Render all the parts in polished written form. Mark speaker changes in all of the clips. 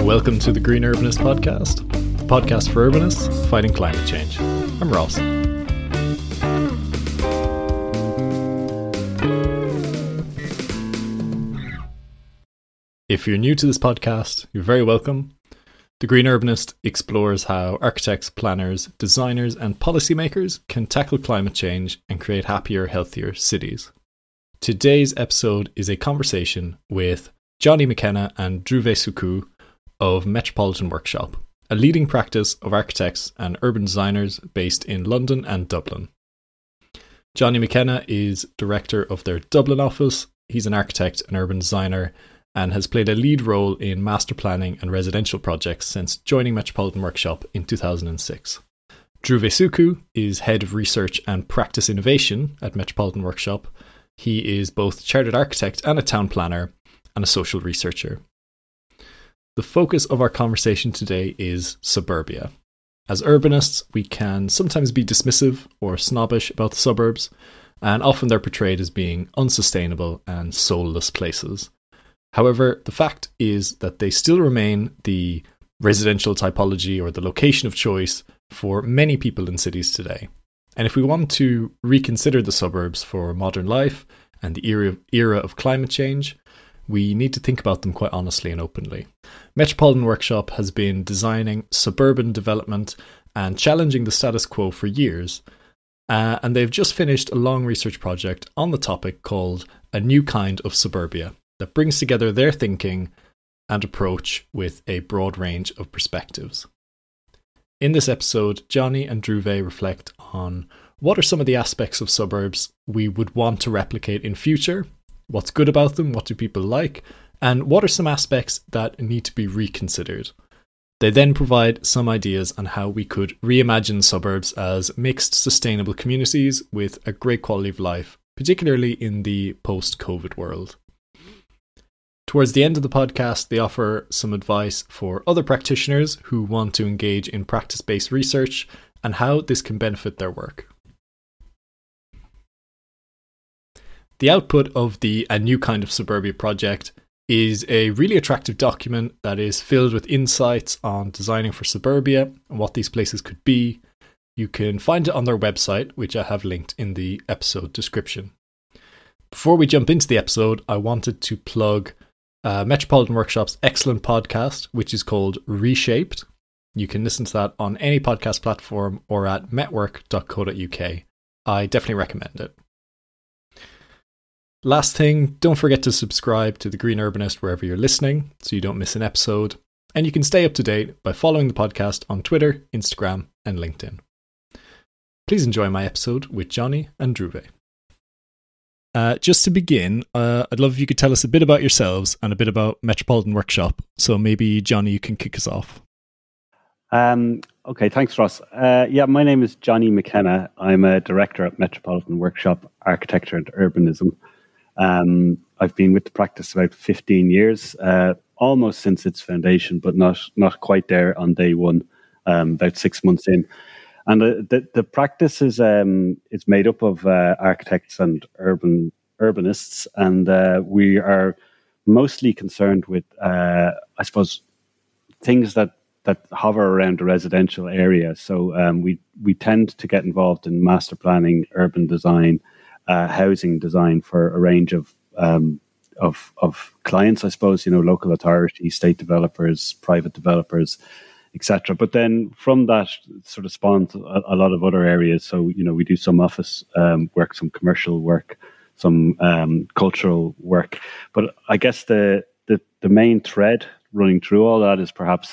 Speaker 1: Welcome to the Green Urbanist Podcast, the podcast for urbanists fighting climate change. I'm Ross. If you're new to this podcast, you're very welcome. The Green Urbanist explores how architects, planners, designers, and policymakers can tackle climate change and create happier, healthier cities. Today's episode is a conversation with Johnny McKenna and Dhruve Suku of Metropolitan Workshop, a leading practice of architects and urban designers based in London and Dublin. Johnny McKenna is director of their Dublin office. He's an architect and urban designer and has played a lead role in master planning and residential projects since joining Metropolitan Workshop in 2006. Dhruve Suku is head of research and practice innovation at Metropolitan Workshop. He is both chartered architect and a town planner and a social researcher. The focus of our conversation today is suburbia. As urbanists, we can sometimes be dismissive or snobbish about the suburbs, and often they're portrayed as being unsustainable and soulless places. However, the fact is that they still remain the residential typology or the location of choice for many people in cities today. And if we want to reconsider the suburbs for modern life and the era of climate change, we need to think about them quite honestly and openly. Metropolitan Workshop has been designing suburban development and challenging the status quo for years, and they've just finished a long research project on the topic called A New Kind of Suburbia that brings together their thinking and approach with a broad range of perspectives. In this episode, Johnny and Dhruve reflect on what are some of the aspects of suburbs we would want to replicate in future, what's good about them, what do people like, and what are some aspects that need to be reconsidered. They then provide some ideas on how we could reimagine suburbs as mixed, sustainable communities with a great quality of life, particularly in the post-COVID world. Towards the end of the podcast, they offer some advice for other practitioners who want to engage in practice-based research and how this can benefit their work. The output of the A New Kind of Suburbia project is a really attractive document that is filled with insights on designing for suburbia and what these places could be. You can find it on their website, which I have linked in the episode description. Before we jump into the episode, I wanted to plug Metropolitan Workshop's excellent podcast, which is called Reshaped. You can listen to that on any podcast platform or at metwork.co.uk. I definitely recommend it. Last thing, don't forget to subscribe to The Green Urbanist wherever you're listening so you don't miss an episode. And you can stay up to date by following the podcast on Twitter, Instagram, and LinkedIn. Please enjoy my episode with Johnny and Dhruve. Just to begin, I'd love if you could tell us a bit about yourselves and a bit about Metropolitan Workshop. So maybe, Johnny, you can kick us off.
Speaker 2: Okay, thanks, Ross. My name is Johnny McKenna. I'm a director at Metropolitan Workshop, Architecture and Urbanism. I've been with the practice about 15 years, almost since its foundation, but not quite there on day one, about 6 months in. And the practice is made up of architects and urbanists, and we are mostly concerned with, I suppose, things that hover around the residential area. So we tend to get involved in master planning, urban design, housing design for a range of clients, I suppose, local authorities, state developers, private developers, etc. But then from that sort of spawns a lot of other areas. So, we do some office work, some commercial work, some cultural work. But I guess the main thread running through all that is perhaps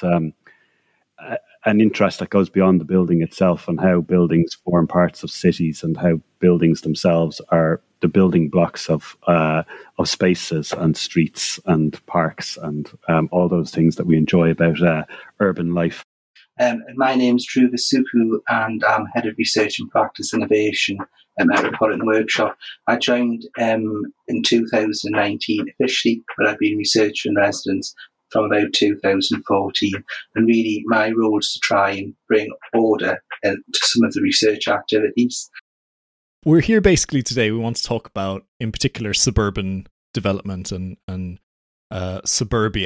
Speaker 2: an interest that goes beyond the building itself and how buildings form parts of cities and how buildings themselves are the building blocks of spaces and streets and parks and all those things that we enjoy about urban life.
Speaker 3: My name is Dhruve Suku and I'm Head of Research and Practice Innovation at Metropolitan Workshop. I joined in 2019 officially, but I've been researcher in residence from about 2014, and really my role is to try and bring order to some of the research activities.
Speaker 1: We're here basically today, we want to talk about, in particular, suburban development and suburbia.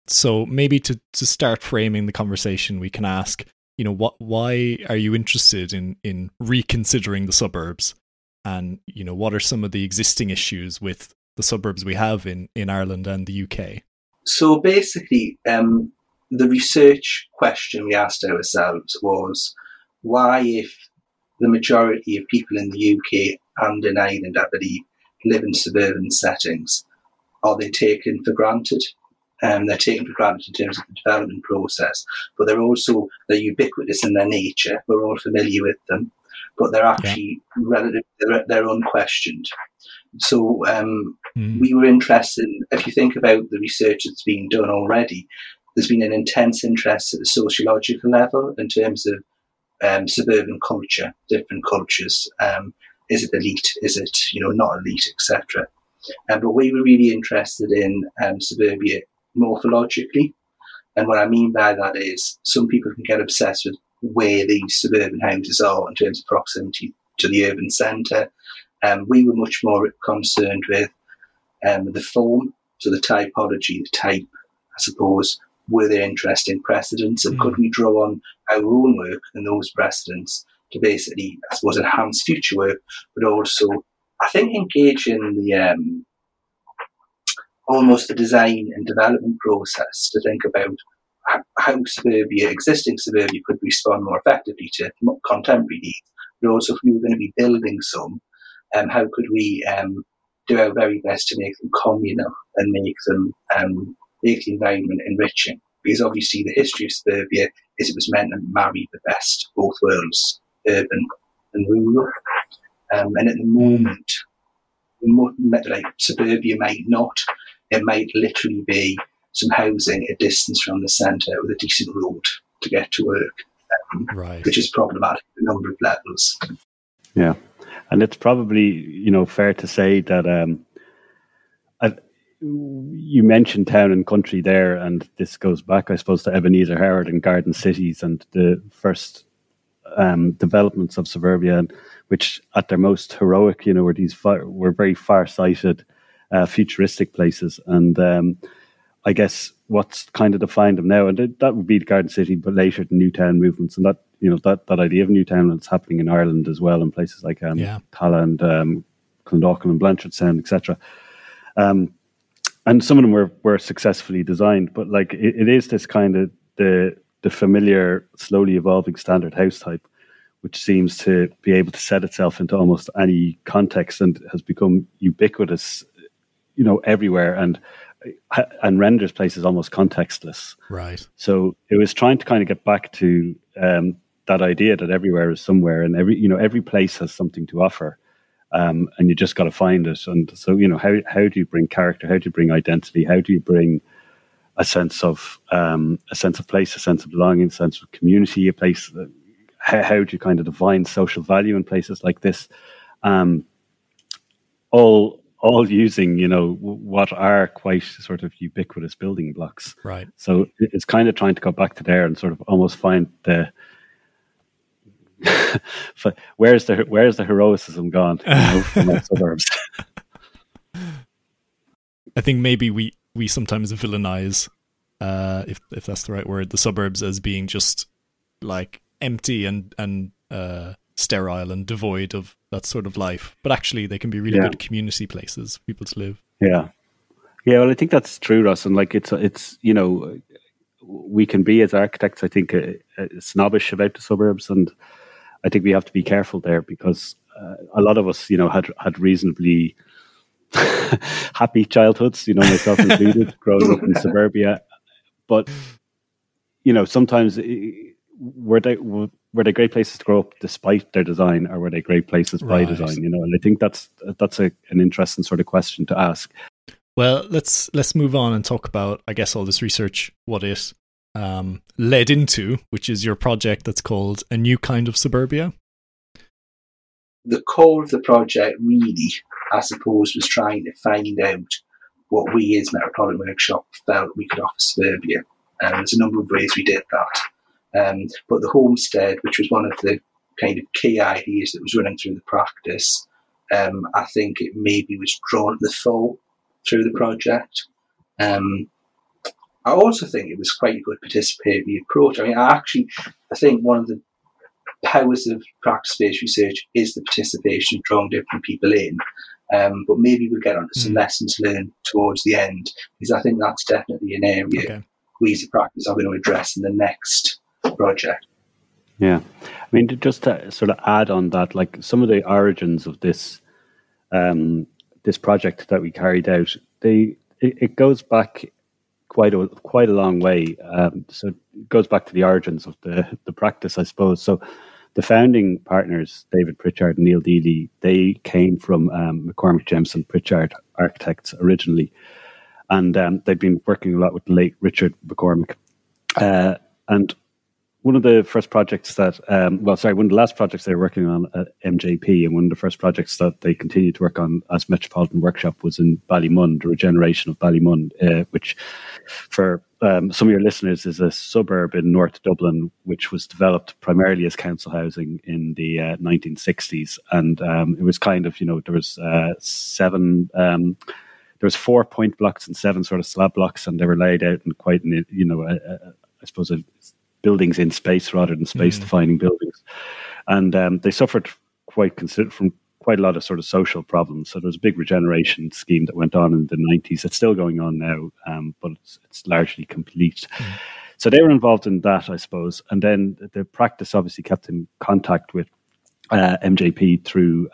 Speaker 1: So maybe to start framing the conversation, we can ask, why are you interested in reconsidering the suburbs? And, what are some of the existing issues with the suburbs we have in Ireland and the UK?
Speaker 3: So basically, the research question we asked ourselves was, why, if the majority of people in the UK and in Ireland, I believe, live in suburban settings, are they taken for granted? They're taken for granted in terms of the development process, but they're ubiquitous in their nature. We're all familiar with them, but they're actually they're unquestioned. So we were interested in, if you think about the research that's being done already, there's been an intense interest at the sociological level in terms of suburban culture, different cultures. Is it elite? Is it not elite, etc. But we were really interested in suburbia morphologically, and what I mean by that is some people can get obsessed with where these suburban houses are in terms of proximity to the urban centre. We were much more concerned with the form, so the typology, the type, I suppose. Were there interesting precedents, and could we draw on our own work and those precedents to basically, I suppose, enhance future work, but also, I think, engage in the almost the design and development process to think about how existing suburbia could respond more effectively to contemporary needs, but also if we were going to be building some, how could we do our very best to make them communal and make the environment enriching? Because obviously the history of suburbia is it was meant to marry the best of both worlds, urban and rural. And at the moment, like suburbia might not. It might literally be some housing a distance from the centre with a decent road to get to work, which is problematic at a number of levels.
Speaker 2: Yeah, and it's probably fair to say that you mentioned town and country there, and this goes back, I suppose, to Ebenezer Howard and Garden Cities and the first developments of suburbia, which at their most heroic, were very far-sighted, futuristic places. And I guess what's kind of defined them now, and that would be the Garden City, but later the Newtown movements, and that that idea of Newtown that's happening in Ireland as well, in places like Tala and Clondalkin and Blanchardstown, etc. And some of them were successfully designed, but like it is this kind of the familiar, slowly evolving standard house type, which seems to be able to set itself into almost any context and has become ubiquitous, everywhere, and renders places almost contextless.
Speaker 1: Right.
Speaker 2: So it was trying to kind of get back to that idea that everywhere is somewhere, and every place has something to offer. And you just got to find it. And so, how do you bring character? How do you bring identity? How do you bring a sense of place, a sense of belonging, a sense of community, a place? How do you kind of define social value in places like this? All using, what are quite sort of ubiquitous building blocks.
Speaker 1: Right.
Speaker 2: So it's kind of trying to go back to there and sort of almost find the where's the heroicism gone from our suburbs?
Speaker 1: I think maybe we sometimes villainize, if that's the right word, the suburbs as being just like empty and sterile and devoid of that sort of life. But actually, they can be really good community places for people to live. Yeah.
Speaker 2: Well, I think that's true, Ross. And like it's we can be as architects, I think, snobbish about the suburbs, and I think we have to be careful there because a lot of us, had reasonably happy childhoods, myself included, growing up in suburbia. But sometimes were they great places to grow up despite their design, or were they great places by design? And I think that's an interesting sort of question to ask.
Speaker 1: Well, let's move on and talk about, I guess, all this research, what it led into, which is your project that's called A New Kind of Suburbia.
Speaker 3: The core of the project really, I suppose, was trying to find out what we as Metropolitan Workshop felt we could offer suburbia. There's a number of ways we did that. But the homestead, which was one of the kind of key ideas that was running through the practice, I think it maybe was drawn to the fore through the project. I also think it was quite a good participatory approach. I think one of the powers of practice-based research is the participation, drawing different people in. But maybe we'll get onto some lessons learned towards the end, because I think that's definitely an area we as a practice are going to address in the next project.
Speaker 2: Yeah. I mean, just to sort of add on that, like some of the origins of this this project that we carried out, it goes back quite a long way. So it goes back to the origins of the practice, I suppose. So the founding partners, David Pritchard and Neil Deely, they came from McCormick Jemison Pritchard Architects originally. And they'd been working a lot with the late Richard McCormick. And one of the first projects that, one of the last projects they were working on at MJP, and one of the first projects that they continued to work on as Metropolitan Workshop was in Ballymun, the regeneration of Ballymun, which for some of your listeners is a suburb in North Dublin, which was developed primarily as council housing in the 1960s. And it was kind of, there was there was 4 point blocks and 7 sort of slab blocks, and they were laid out in quite, I suppose, buildings in space rather than space-defining buildings. And they suffered from quite a lot of sort of social problems. So there was a big regeneration scheme that went on in the 90s. It's still going on now, but it's largely complete. So they were involved in that, I suppose. And then the practice obviously kept in contact with MJP through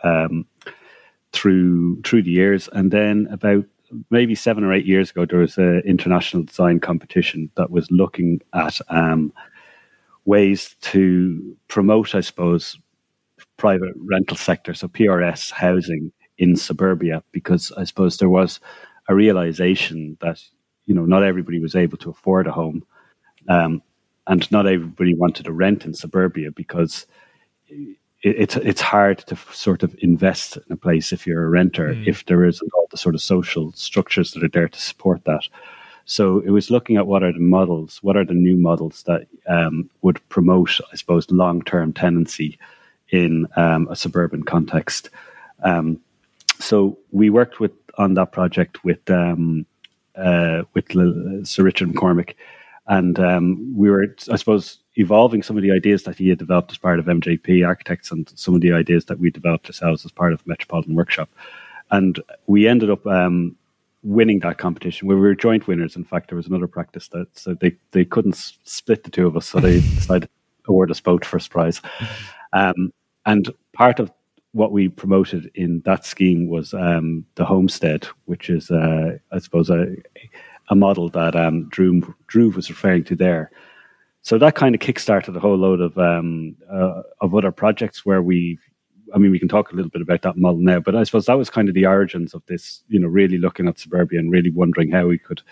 Speaker 2: the years. And then about maybe 7 or 8 years ago, there was an international design competition that was looking at ways to promote, I suppose, private rental sector, so PRS housing in suburbia, because I suppose there was a realization that, not everybody was able to afford a home, and not everybody wanted to rent in suburbia, because it's hard to sort of invest in a place if you're a renter, if there isn't all the sort of social structures that are there to support that. So it was looking at what are the new models that would promote, I suppose, long-term tenancy in a suburban context. So we worked on that project with Sir Richard McCormick, and we were, I suppose, evolving some of the ideas that he had developed as part of MJP Architects and some of the ideas that we developed ourselves as part of Metropolitan Workshop. And we ended up winning that competition. We were joint winners. In fact, there was another practice so they couldn't split the two of us, so they decided to award us both first prize. And part of what we promoted in that scheme was the homestead, which is, I suppose, a model that Drew was referring to there. So that kind of kickstarted a whole load of other projects where we can talk a little bit about that model now, but I suppose that was kind of the origins of this, really looking at suburbia and really wondering how we could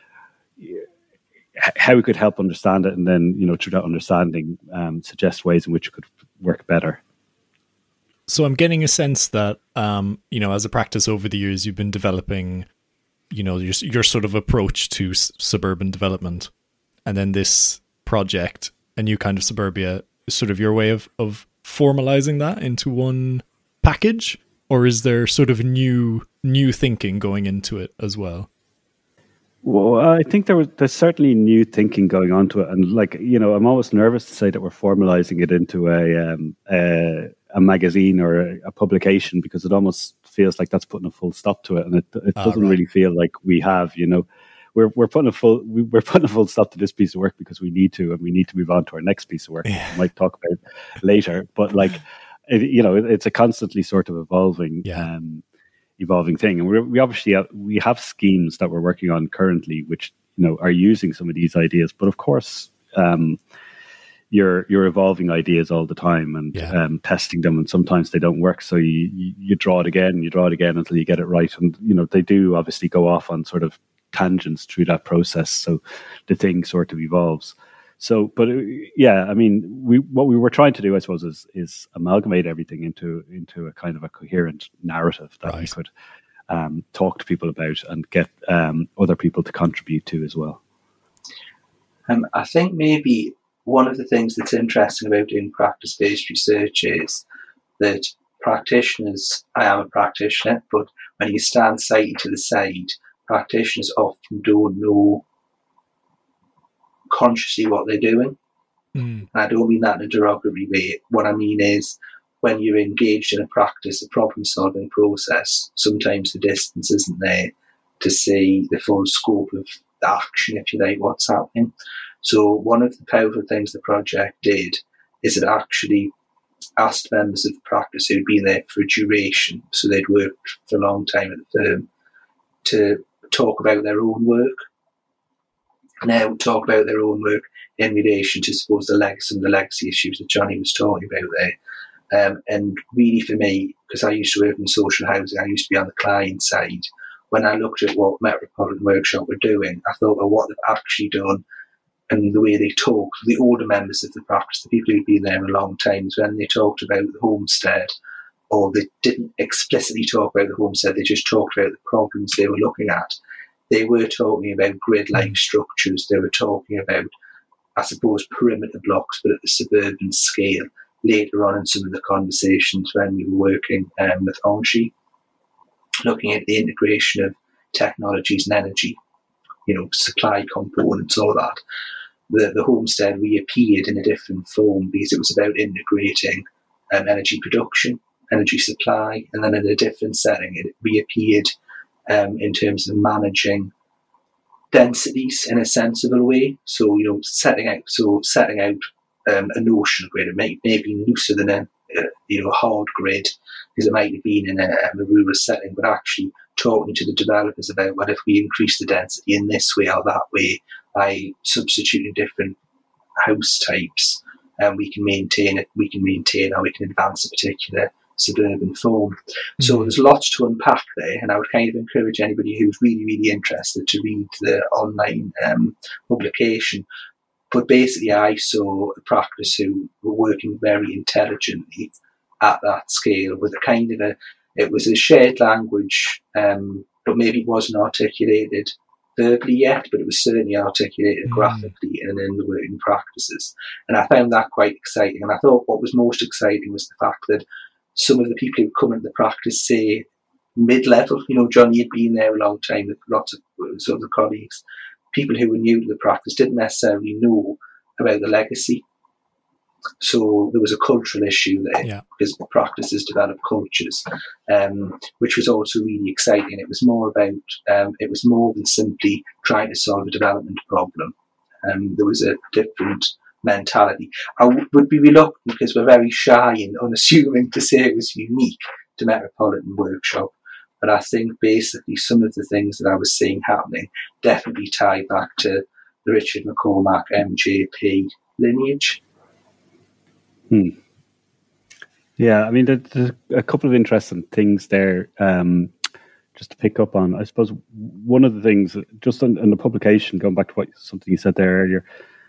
Speaker 2: help understand it, and then, through that understanding, suggest ways in which it could work better.
Speaker 1: So I'm getting a sense that, as a practice over the years, you've been developing, your sort of approach to suburban development, and then this project, a new kind of suburbia, is sort of your way of formalizing that into one package, or is there sort of new thinking going into it as well?
Speaker 2: Well, I think there's certainly new thinking going on to it, and I'm always nervous to say that we're formalizing it into a magazine or a publication, because it almost feels like that's putting a full stop to it, and it doesn't really feel like we have. We're putting a full stop to this piece of work because we need to, and we need to move on to our next piece of work. Yeah. We might talk about later, but it's a constantly sort of evolving thing, and we obviously have schemes that we're working on currently, which are using some of these ideas. But of course, you're evolving ideas all the time and testing them, and sometimes they don't work. So you draw it again, until you get it right, and they do obviously go off on sort of tangents through that process, so the thing sort of evolves. So, but what we were trying to do, I suppose, is amalgamate everything into a kind of a coherent narrative that we could talk to people about and get other people to contribute to as well.
Speaker 3: I think maybe one of the things that's interesting about doing practice-based research is that practitioners, I am a practitioner, but when you stand side to the side, practitioners often don't know consciously what they're doing. And I don't mean that in a derogatory way. What I mean is, when you're engaged in a practice, a problem-solving process, sometimes the distance isn't there to see the full scope of the action, if you like, what's happening. So one of the powerful things the project did is it actually asked members of the practice who'd been there for a duration, so they'd worked for a long time at the firm, to talk about their own work. Now, talk about their own work in relation to, suppose, some of the legacy issues that Johnny was talking about there. And really for me, because I used to work in social housing, I used to be on the client side. When I looked at what Metropolitan Workshop were doing, I thought, well, what they've actually done and the way they talk, the older members of the practice, the people who've been there a long time, is when they talked about the homestead, or they didn't explicitly talk about the homestead, they just talked about the problems they were looking at. They were talking about grid-like structures. They were talking about, I suppose, perimeter blocks, but at the suburban scale. Later on in some of the conversations when we were working with Angie, looking at the integration of technologies and energy, supply components, all that. The homestead reappeared in a different form because it was about integrating energy production, energy supply, and then in a different setting it reappeared in terms of managing densities in a sensible way. So, setting out a notional grid. It may be looser than a hard grid, because it might have been in a rural setting, but actually talking to the developers about, well, if we increase the density in this way or that way by substituting different house types, we can maintain it, or we can advance a particular suburban form. So there's lots to unpack there, and I would kind of encourage anybody who's really, really interested to read the online publication. But basically, I saw a practice who were working very intelligently at that scale with a kind of it was a shared language, but maybe it wasn't articulated verbally yet, but it was certainly articulated graphically and in the working practices. And I found that quite exciting. And I thought what was most exciting was the fact that some of the people who come into the practice, say, mid-level, Johnny had been there a long time with lots of sort of colleagues, people who were new to the practice didn't necessarily know about the legacy. So there was a cultural issue there, because the practices develop cultures, which was also really exciting. It was more than simply trying to solve a development problem. There was a different mentality. I would be reluctant, because we're very shy and unassuming, to say it was unique to Metropolitan Workshop. But I think basically some of the things that I was seeing happening definitely tie back to the Richard McCormack MJP lineage.
Speaker 2: Yeah, I mean, there's a couple of interesting things there just to pick up on. I suppose one of the things, just on the publication, going back to something you said there earlier,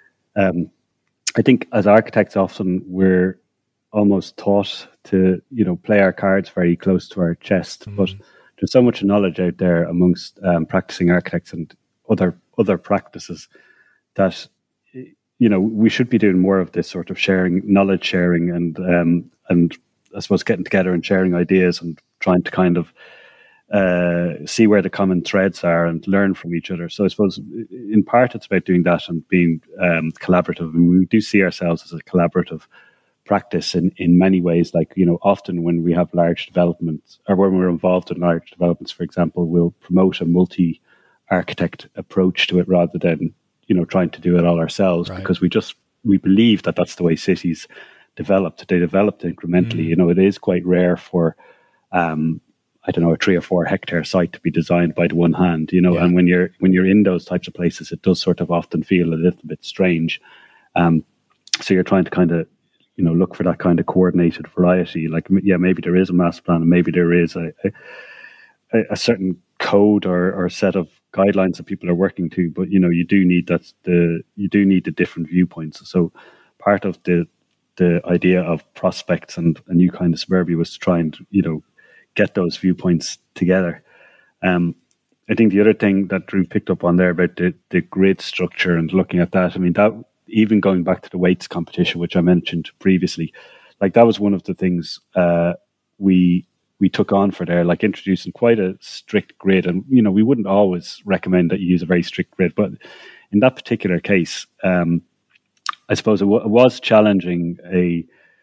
Speaker 2: I think as architects often we're almost taught to, play our cards very close to our chest, but there's so much knowledge out there amongst practicing architects and other practices that we should be doing more of this sort of knowledge sharing, and I suppose getting together and sharing ideas and trying to kind of see where the common threads are and learn from each other. So I suppose in part it's about doing that and being collaborative. And we do see ourselves as a collaborative practice in many ways. Like, often when we have large developments, or when we're involved in large developments, for example, we'll promote a multi-architect approach to it rather than trying to do it all ourselves, right? Because we believe that that's the way cities developed. They developed incrementally. It is quite rare for a 3 or 4 hectare site to be designed by the one hand, and when you're in those types of places, it does sort of often feel a little bit strange. So you're trying to kind of look for that kind of coordinated variety. Like, maybe there is a master plan, and maybe there is a certain code or a set of guidelines that people are working to, but you do need the different viewpoints. So part of the idea of prospects and a new kind of suburbia was to try and get those viewpoints together. I think the other thing that Drew picked up on there about the grid structure and looking at that, I mean, that even going back to the weights competition, which I mentioned previously, like that was one of the things we took on for there, like introducing quite a strict grid. And, we wouldn't always recommend that you use a very strict grid, but in that particular case, I suppose it was challenging a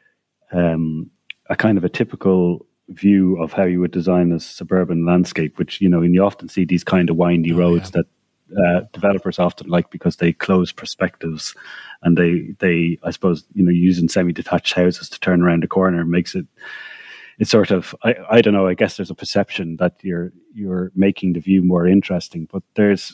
Speaker 2: kind of a typical view of how you would design a suburban landscape, which, and you often see these kind of windy roads that developers often like because they close perspectives, and they I suppose, using semi-detached houses to turn around a corner makes it's sort of, I don't know, I guess there's a perception that you're making the view more interesting, but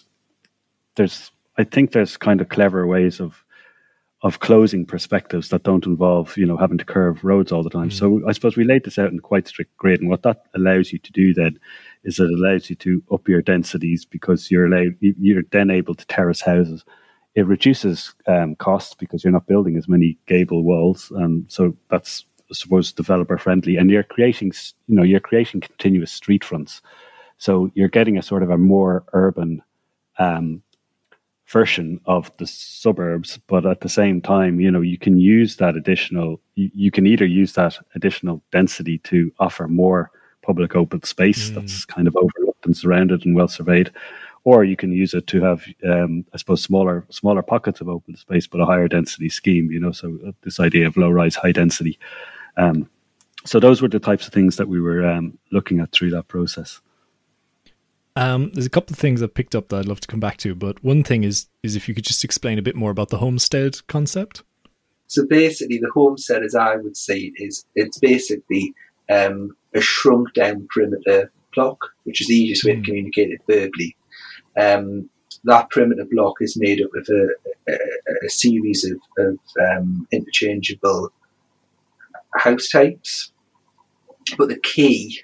Speaker 2: I think there's kind of clever ways of closing perspectives that don't involve, having to curve roads all the time. So I suppose we laid this out in quite strict grid, and what that allows you to do then is it allows you to up your densities, because you're then able to terrace houses. It reduces costs because you're not building as many gable walls, and so that's, I suppose, developer friendly. And you're creating continuous street fronts, so you're getting a sort of a more urban version of the suburbs, but at the same time, you can use that additional. You can either use that additional density to offer more public open space that's kind of overlooked and surrounded and well surveyed, or you can use it to have, I suppose, smaller pockets of open space, but a higher density scheme. So this idea of low rise, high density. So those were the types of things that we were looking at through that process.
Speaker 1: There's a couple of things I picked up that I'd love to come back to, but one thing is if you could just explain a bit more about the homestead concept.
Speaker 3: So basically, the homestead, as I would say, it's basically a shrunk down perimeter block, which is the easiest way to communicate it verbally. That perimeter block is made up of a series of interchangeable house types, but the key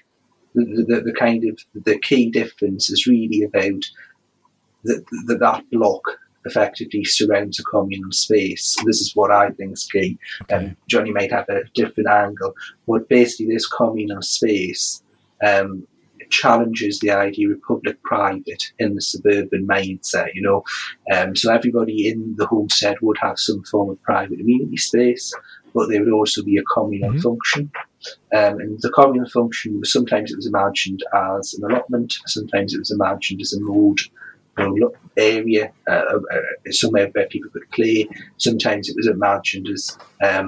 Speaker 3: difference is really about that block effectively surrounds a communal space. This is what I think is key.
Speaker 1: Okay.
Speaker 3: Johnny might have a different angle, but basically this communal space challenges the idea of public-private in the suburban mindset, So everybody in the homestead would have some form of private amenity space, but there would also be a communal function. And the communal function, sometimes it was imagined as an allotment, sometimes it was imagined as a mode area, somewhere where people could play. Sometimes it was imagined as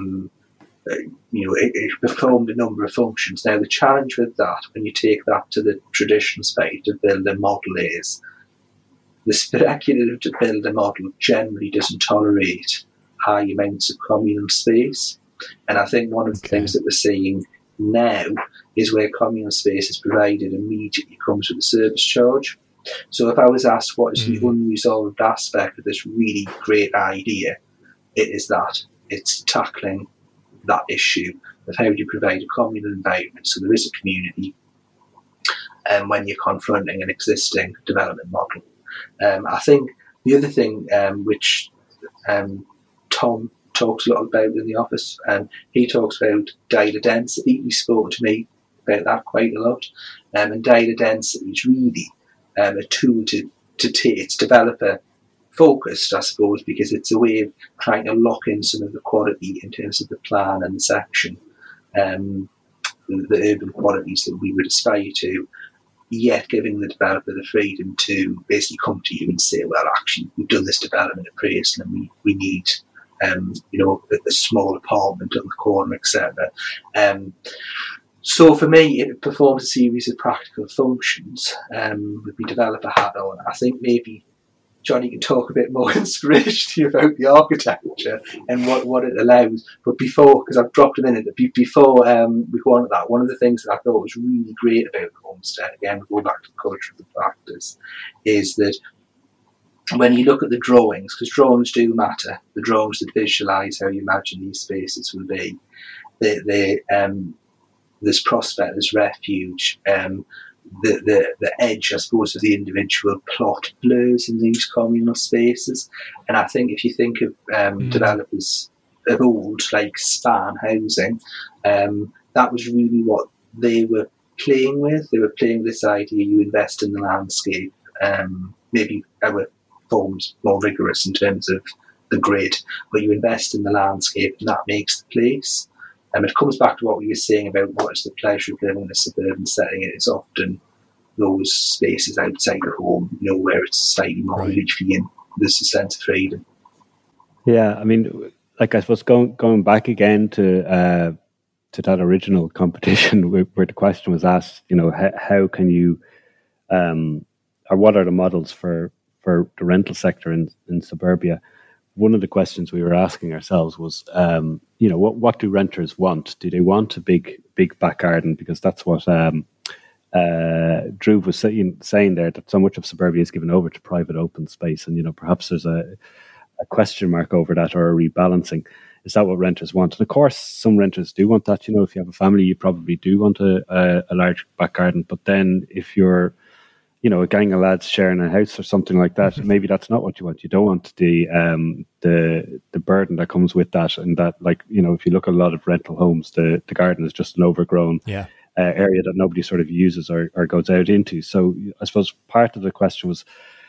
Speaker 3: it performed a number of functions. Now, the challenge with that, when you take that to the traditional state of builder model, is the speculative to builder model generally doesn't tolerate high amounts of communal space. And I think one of the things that we're seeing now is where communal space is provided immediately comes with a service charge. So if I was asked what is the unresolved aspect of this really great idea, it is that. It's tackling that issue of how do you provide a communal environment so there is a community when you're confronting an existing development model. I think the other thing which Tom talks a lot about in the office, he talks about data density. He spoke to me about that quite a lot. And data density is really a tool to it's developer focused, I suppose, because it's a way of trying to lock in some of the quality in terms of the plan and the section, the urban qualities that we would aspire to, yet giving the developer the freedom to basically come to you and say, well, actually, we've done this development appraisal and we need a small apartment on the corner, etc. So for me, it performs a series of practical functions with the developer hat on. I think maybe Johnny can talk a bit more inspirationally about the architecture and what it allows. But before, because I've dropped a minute, before we go on to that, one of the things that I thought was really great about Homestead, again, we go back to the culture of the practice, is that when you look at the drawings, because drawings do matter, the drawings that visualise how you imagine these spaces will be, this prospect, this refuge, the edge, I suppose, of the individual plot blurs in these communal spaces. And I think if you think of developers of old, like Span Housing, that was really what they were playing with. They were playing this idea you invest in the landscape. Maybe our form's more rigorous in terms of the grid, but you invest in the landscape and that makes the place. It comes back to what we were saying about what is the pleasure of living in a suburban setting. It's often those spaces outside the home, where it's slightly more leafy and there's a sense of freedom.
Speaker 2: Yeah, I mean, like I suppose going back again to that original competition where the question was asked, how can you, or what are the models for the rental sector in suburbia? One of the questions we were asking ourselves was, what do renters want? Do they want a big back garden? Because that's what Drew was saying there, that so much of suburbia is given over to private open space, and perhaps there's a question mark over that, or a rebalancing. Is that what renters want? And of course, some renters do want that. If you have a family, you probably do want a large back garden. But then if you're, a gang of lads sharing a house or something like that, maybe that's not what you want. You don't want the burden that comes with that. And that, if you look at a lot of rental homes, the garden is just an overgrown area that nobody sort of uses or goes out into. So I suppose part of the question was,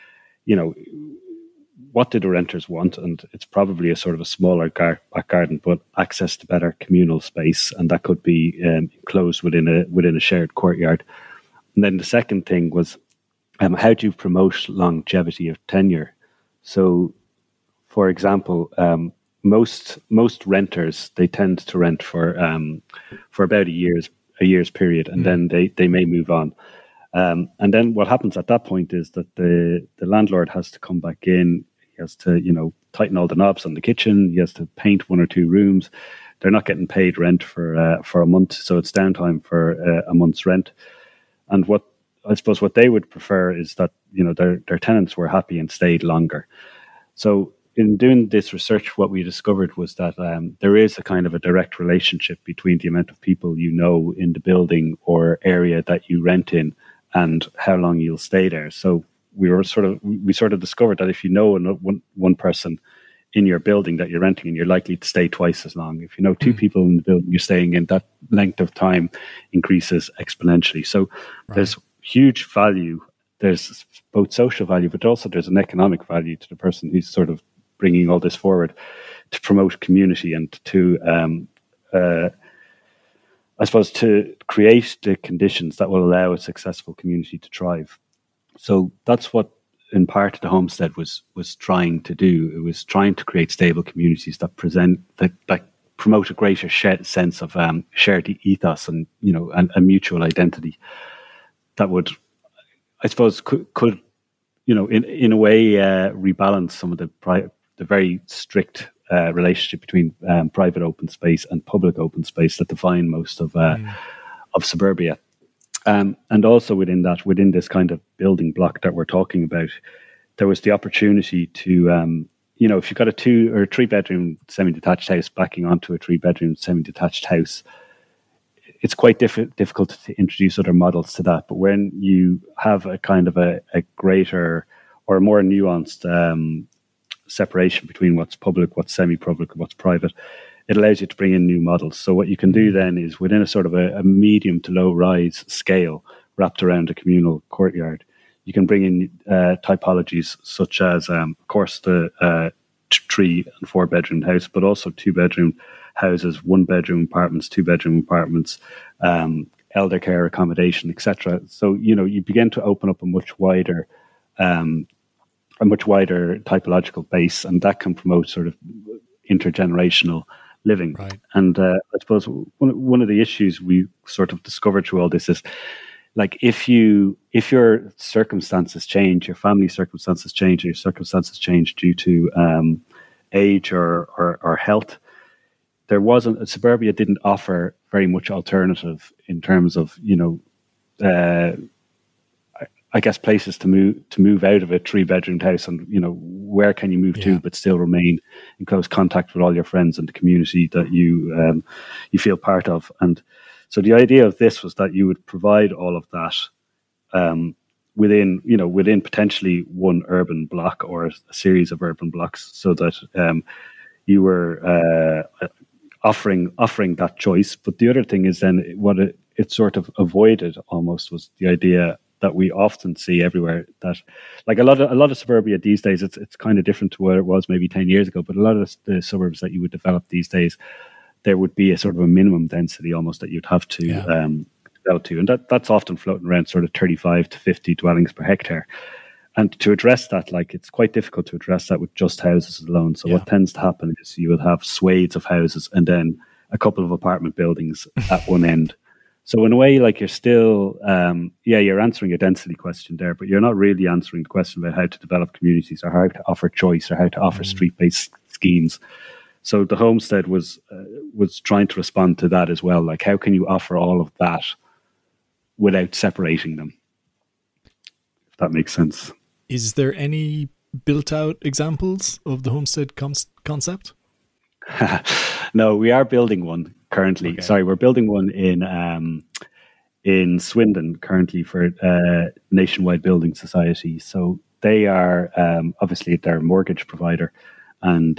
Speaker 2: what do the renters want? And it's probably a sort of a smaller back garden, but access to better communal space, and that could be enclosed within a shared courtyard. And then the second thing was, how do you promote longevity of tenure? So, for example, most renters, they tend to rent for about a year's period, and then they may move on. And then what happens at that point is that the landlord has to come back in. He has to, tighten all the knobs on the kitchen. He has to paint one or two rooms. They're not getting paid rent for a month, so it's downtime for a month's rent. And what they would prefer is that their tenants were happy and stayed longer. So in doing this research, what we discovered was that there is a kind of a direct relationship between the amount of people in the building or area that you rent in and how long you'll stay there. So we sort of discovered that if you know one person in your building that you're renting, and you're likely to stay twice as long. If you know two people in the building you're staying in, that length of time increases exponentially. So there's huge value. There's both social value, but also there's an economic value to the person who's sort of bringing all this forward to promote community and to, I suppose, to create the conditions that will allow a successful community to thrive. So that's what, in part, the Homestead was trying to do. It was trying to create stable communities that promote a greater sense of shared ethos and a mutual identity that would, I suppose, could in a way rebalance some of the very strict relationship between private open space and public open space that define most of suburbia. And also within this kind of building block that we're talking about, there was the opportunity to, if you've got a 2 or 3 bedroom semi-detached house backing onto a 3 bedroom semi-detached house, it's quite difficult to introduce other models to that. But when you have a kind of a greater or a more nuanced separation between what's public, what's semi-public, and what's private, it allows you to bring in new models. So what you can do then is, within a sort of a medium to low rise scale wrapped around a communal courtyard, you can bring in typologies such as, of course, the 3 and 4 bedroom house, but also 2 bedroom houses, 1 bedroom apartments, 2 bedroom apartments, elder care accommodation, etc. So you begin to open up a much wider typological base, and that can promote sort of intergenerational living.
Speaker 1: Right.
Speaker 2: And I suppose one of the issues we sort of discovered through all this is, like, if your circumstances change, your family circumstances change, or your circumstances change due to age or health, suburbia didn't offer very much alternative in terms of I guess places to move out of a 3 bedroom house, and where can you move to but still remain in close contact with all your friends and the community that you feel part of. And so the idea of this was that you would provide all of that within potentially one urban block or a series of urban blocks, so that you were offering that choice. But the other thing is then what it sort of avoided almost was the idea that we often see everywhere, that like a lot of suburbia these days, it's kind of different to where it was maybe 10 years ago, but a lot of the suburbs that you would develop these days, there would be a sort of a minimum density almost that you'd have to develop to, and that's often floating around sort of 35 to 50 dwellings per hectare. And to address that, like, it's quite difficult to address that with just houses alone. So what tends to happen is you will have swathes of houses and then a couple of apartment buildings at one end. So in a way, like, you're still, you're answering a density question there, but you're not really answering the question about how to develop communities or how to offer choice or how to offer street-based schemes. So the Homestead was trying to respond to that as well. Like, how can you offer all of that without separating them? If that makes sense.
Speaker 1: Is there any built-out examples of the Homestead concept?
Speaker 2: No, we are building one currently.
Speaker 1: Okay.
Speaker 2: Sorry, we're building one in Swindon currently for Nationwide Building Society. So they are obviously they're a mortgage provider, and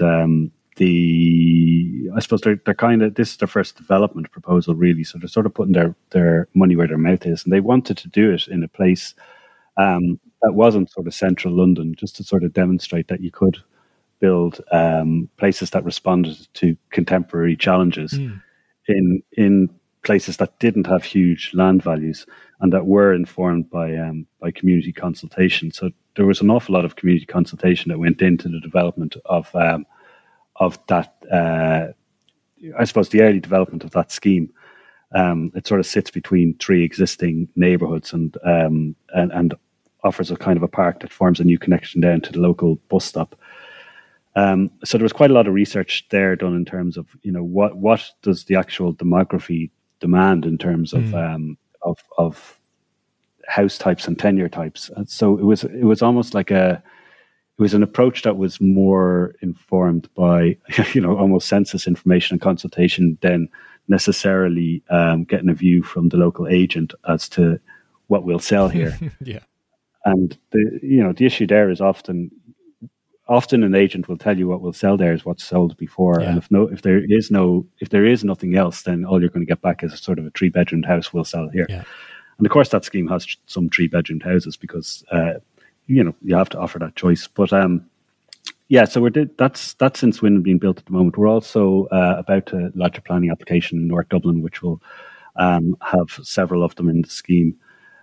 Speaker 2: I suppose they're kind of, this is their first development proposal really. So they're sort of putting their money where their mouth is, and they wanted to do it in a place that wasn't sort of central London, just to sort of demonstrate that you could build places that responded to contemporary challenges in places that didn't have huge land values and that were informed by community consultation. So there was an awful lot of community consultation that went into the development of that. I suppose the early development of that scheme. It sort of sits between three existing neighbourhoods and offers a kind of a park that forms a new connection down to the local bus stop. So there was quite a lot of research there done in terms of, you know, what does the actual demography demand in terms of house types and tenure types. And so it was almost like it was an approach that was more informed by, you know, almost census information and consultation than necessarily getting a view from the local agent as to what we'll sell here.
Speaker 1: Yeah.
Speaker 2: And the issue there is often an agent will tell you what will sell there is what's sold before.
Speaker 1: Yeah.
Speaker 2: And if there is nothing else, then all you're going to get back is a sort of a 3-bedroomed house will sell here.
Speaker 1: Yeah.
Speaker 2: And of course that scheme has some 3-bedroomed houses because you have to offer that choice. But so that's in Swindon being built at the moment. We're also about to lodge a planning application in North Dublin, which will have several of them in the scheme.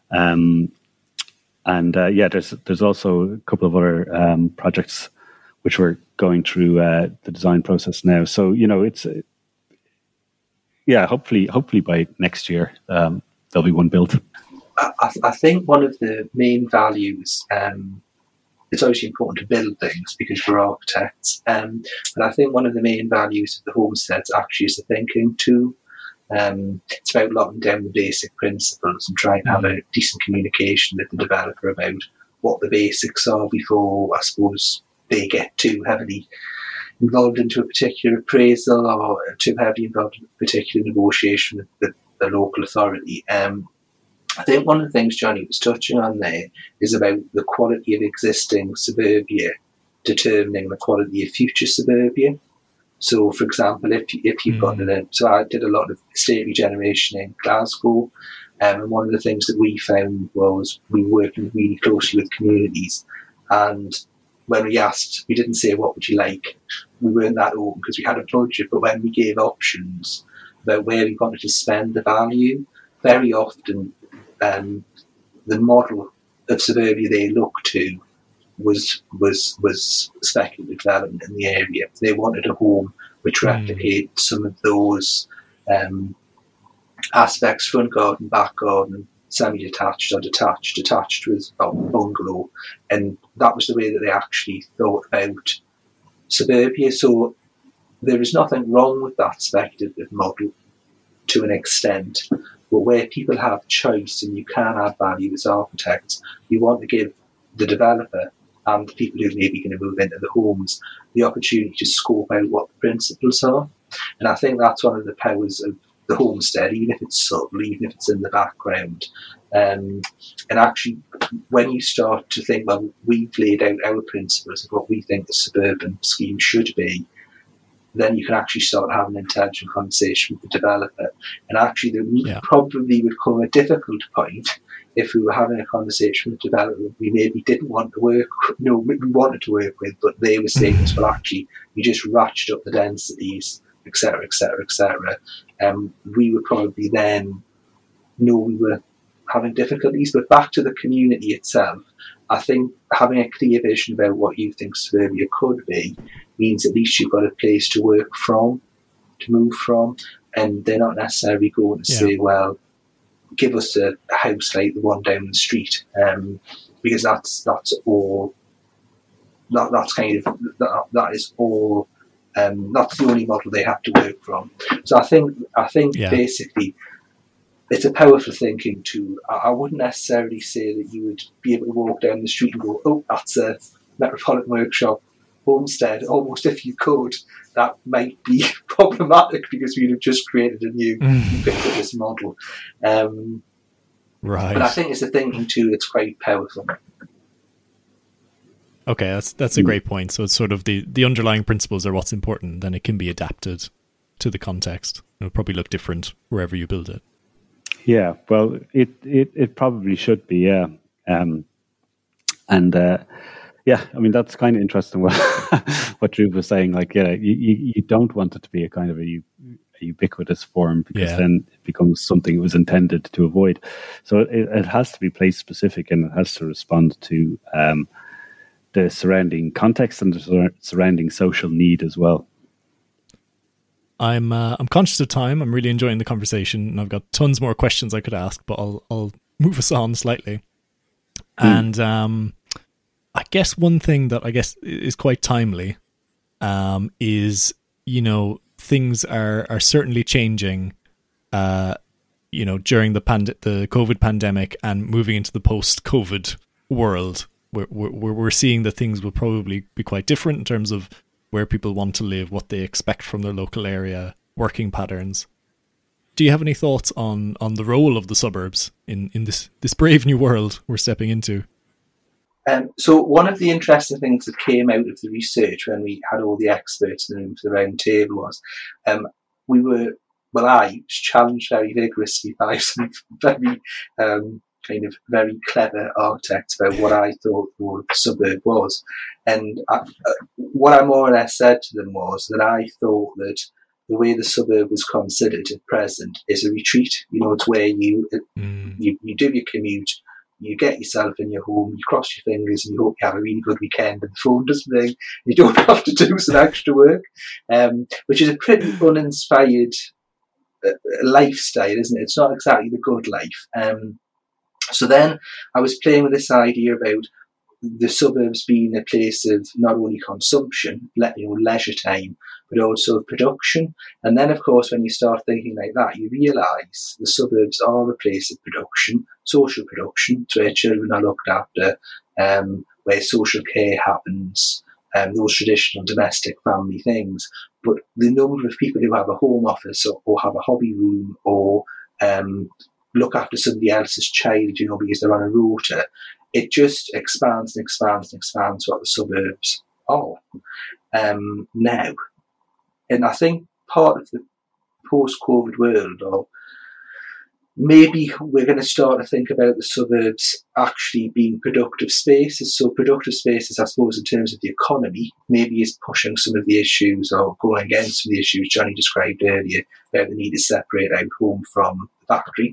Speaker 2: There's also a couple of other projects which we're going through the design process now. So, you know, it's hopefully by next year there'll be one built.
Speaker 3: I think one of the main values, it's obviously important to build things because we're architects, but I think one of the main values of the Homesteads actually is the thinking too. It's about locking down the basic principles and trying to have a decent communication with the developer about what the basics are before, I suppose, they get too heavily involved into a particular appraisal or too heavily involved in a particular negotiation with the local authority. I think one of the things Johnny was touching on there is about the quality of existing suburbia determining the quality of future suburbia. So, for example, if you've got so I did a lot of estate regeneration in Glasgow, and one of the things that we found was we were working really closely with communities, and when we asked, we didn't say what would you like. We weren't that open because we had a budget, but when we gave options about where we wanted to spend the value, very often the model of suburbia they looked to was speculative development in the area. They wanted a home which replicated some of those aspects: front garden, back garden, semi-detached or detached. Detached was a bungalow, and that was the way that they actually thought about suburbia. So there is nothing wrong with that speculative model to an extent, but where people have choice and you can add value as architects, you want to give the developer and the people who may be going to move into the homes the opportunity to scope out what the principles are. And I think that's one of the powers of the Homestead, even if it's subtle, even if it's in the background. And actually, when you start to think, well, we've laid out our principles of what we think the suburban scheme should be, then you can actually start having an intelligent conversation with the developer. And actually, there probably would come a difficult point if we were having a conversation with the developer we maybe didn't want to work, we wanted to work with, but they were saying, well, actually, you just ratcheted up the densities, etc., etc., etc. We would probably then know we were having difficulties. But back to the community itself, I think having a clear vision about what you think suburbia could be means at least you've got a place to work from, to move from, and they're not necessarily going to say, well, give us a house like the one down the street, because that's all. That's kind of that is all. That's the only model they have to work from. So I think basically it's a powerful thinking tool. I wouldn't necessarily say that you would be able to walk down the street and go, oh, that's a Metropolitan Workshop homestead. Almost if you could, that might be problematic because we'd have just created a new ubiquitous model.
Speaker 1: Right.
Speaker 3: But I think it's a thinking tool that's quite powerful.
Speaker 1: Okay, that's a great point. So it's sort of the underlying principles are what's important, then it can be adapted to the context. It'll probably look different wherever you build it.
Speaker 2: Yeah, well, it probably should be, yeah. Yeah, I mean, that's kind of interesting what Drew was saying. Like, yeah, you don't want it to be a kind of a ubiquitous form because then it becomes something it was intended to avoid. So it has to be place specific and it has to respond to the surrounding context and the surrounding social need as well.
Speaker 1: I'm conscious of time. I'm really enjoying the conversation, and I've got tons more questions I could ask, but I'll move us on slightly. And I guess one thing that I guess is quite timely is, you know, things are certainly changing, you know, during the COVID pandemic and moving into the post-COVID world. We're seeing that things will probably be quite different in terms of where people want to live, what they expect from their local area, working patterns. Do you have any thoughts on the role of the suburbs in this brave new world we're stepping into?
Speaker 3: So one of the interesting things that came out of the research when we had all the experts in the room for the round table was I was challenged very vigorously by some very kind of very clever architects about what I thought the suburb was. And what I more or less said to them was that I thought that the way the suburb was considered at present is a retreat. You know, it's where you do your commute, you get yourself in your home, you cross your fingers and you hope you have a really good weekend and the phone doesn't ring, you don't have to do some extra work, which is a pretty uninspired lifestyle, isn't it? It's not exactly the good life. So then I was playing with this idea about the suburbs being a place of not only consumption, leisure time, but also production. And then, of course, when you start thinking like that, you realise the suburbs are a place of production, social production. It's where children are looked after, where social care happens, those traditional domestic family things. But the number of people who have a home office or have a hobby room or look after somebody else's child, you know, because they're on a rota, it just expands and expands and expands what the suburbs are now. And I think part of the post-COVID world, or maybe we're going to start to think about the suburbs actually being productive spaces. So productive spaces, I suppose, in terms of the economy, maybe is pushing some of the issues or going against some of the issues Johnny described earlier about the need to separate out home from the factory.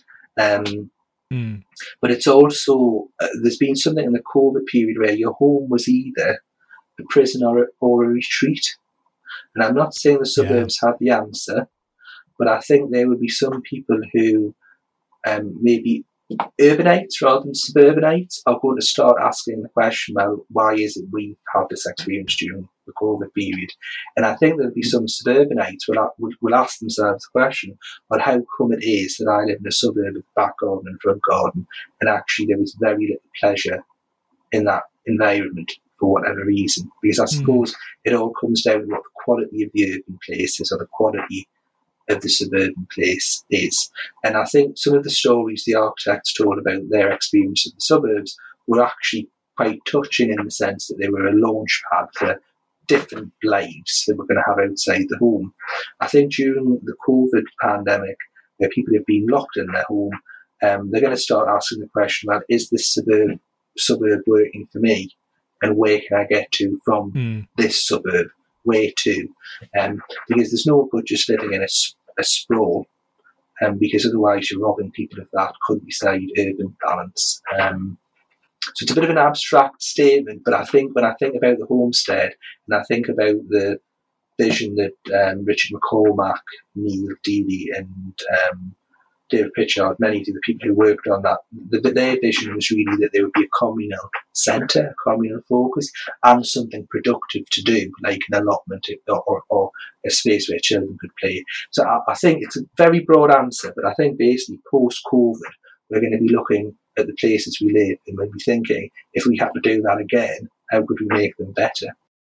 Speaker 3: But it's also, there's been something in the COVID period where your home was either a prison or a retreat. And I'm not saying the suburbs have the answer, but I think there would be some people who maybe urbanites rather than suburbanites are going to start asking the question, well, why is it we have this experience during the COVID period? And I think there'll be some suburbanites will ask themselves the question, well, how come it is that I live in a suburb with back garden and front garden, and actually there was very little pleasure in that environment for whatever reason? Because I suppose it all comes down to what the quality of the urban place is or the quality of the suburban place is. And I think some of the stories the architects told about their experience of the suburbs were actually quite touching in the sense that they were a launch pad for different lives that we're going to have outside the home. I think during the COVID pandemic, where people have been locked in their home, they're going to start asking the question, well, is this suburb working for me? And where can I get to from this suburb? Where to? Because there's no good just living in a sprawl. because otherwise you're robbing people of that countryside urban balance. So it's a bit of an abstract statement, but I think when I think about the homestead and I think about the vision that Richard McCormack, Neil Deely and David Pritchard, many of the people who worked on that, their vision was really that there would be a communal centre, a communal focus, and something productive to do, like an allotment or a space where children could play. So I think it's a very broad answer, but I think basically post-COVID, we're going to be looking at the places we live and we'll be thinking, if we have to do that again, how could we make them better?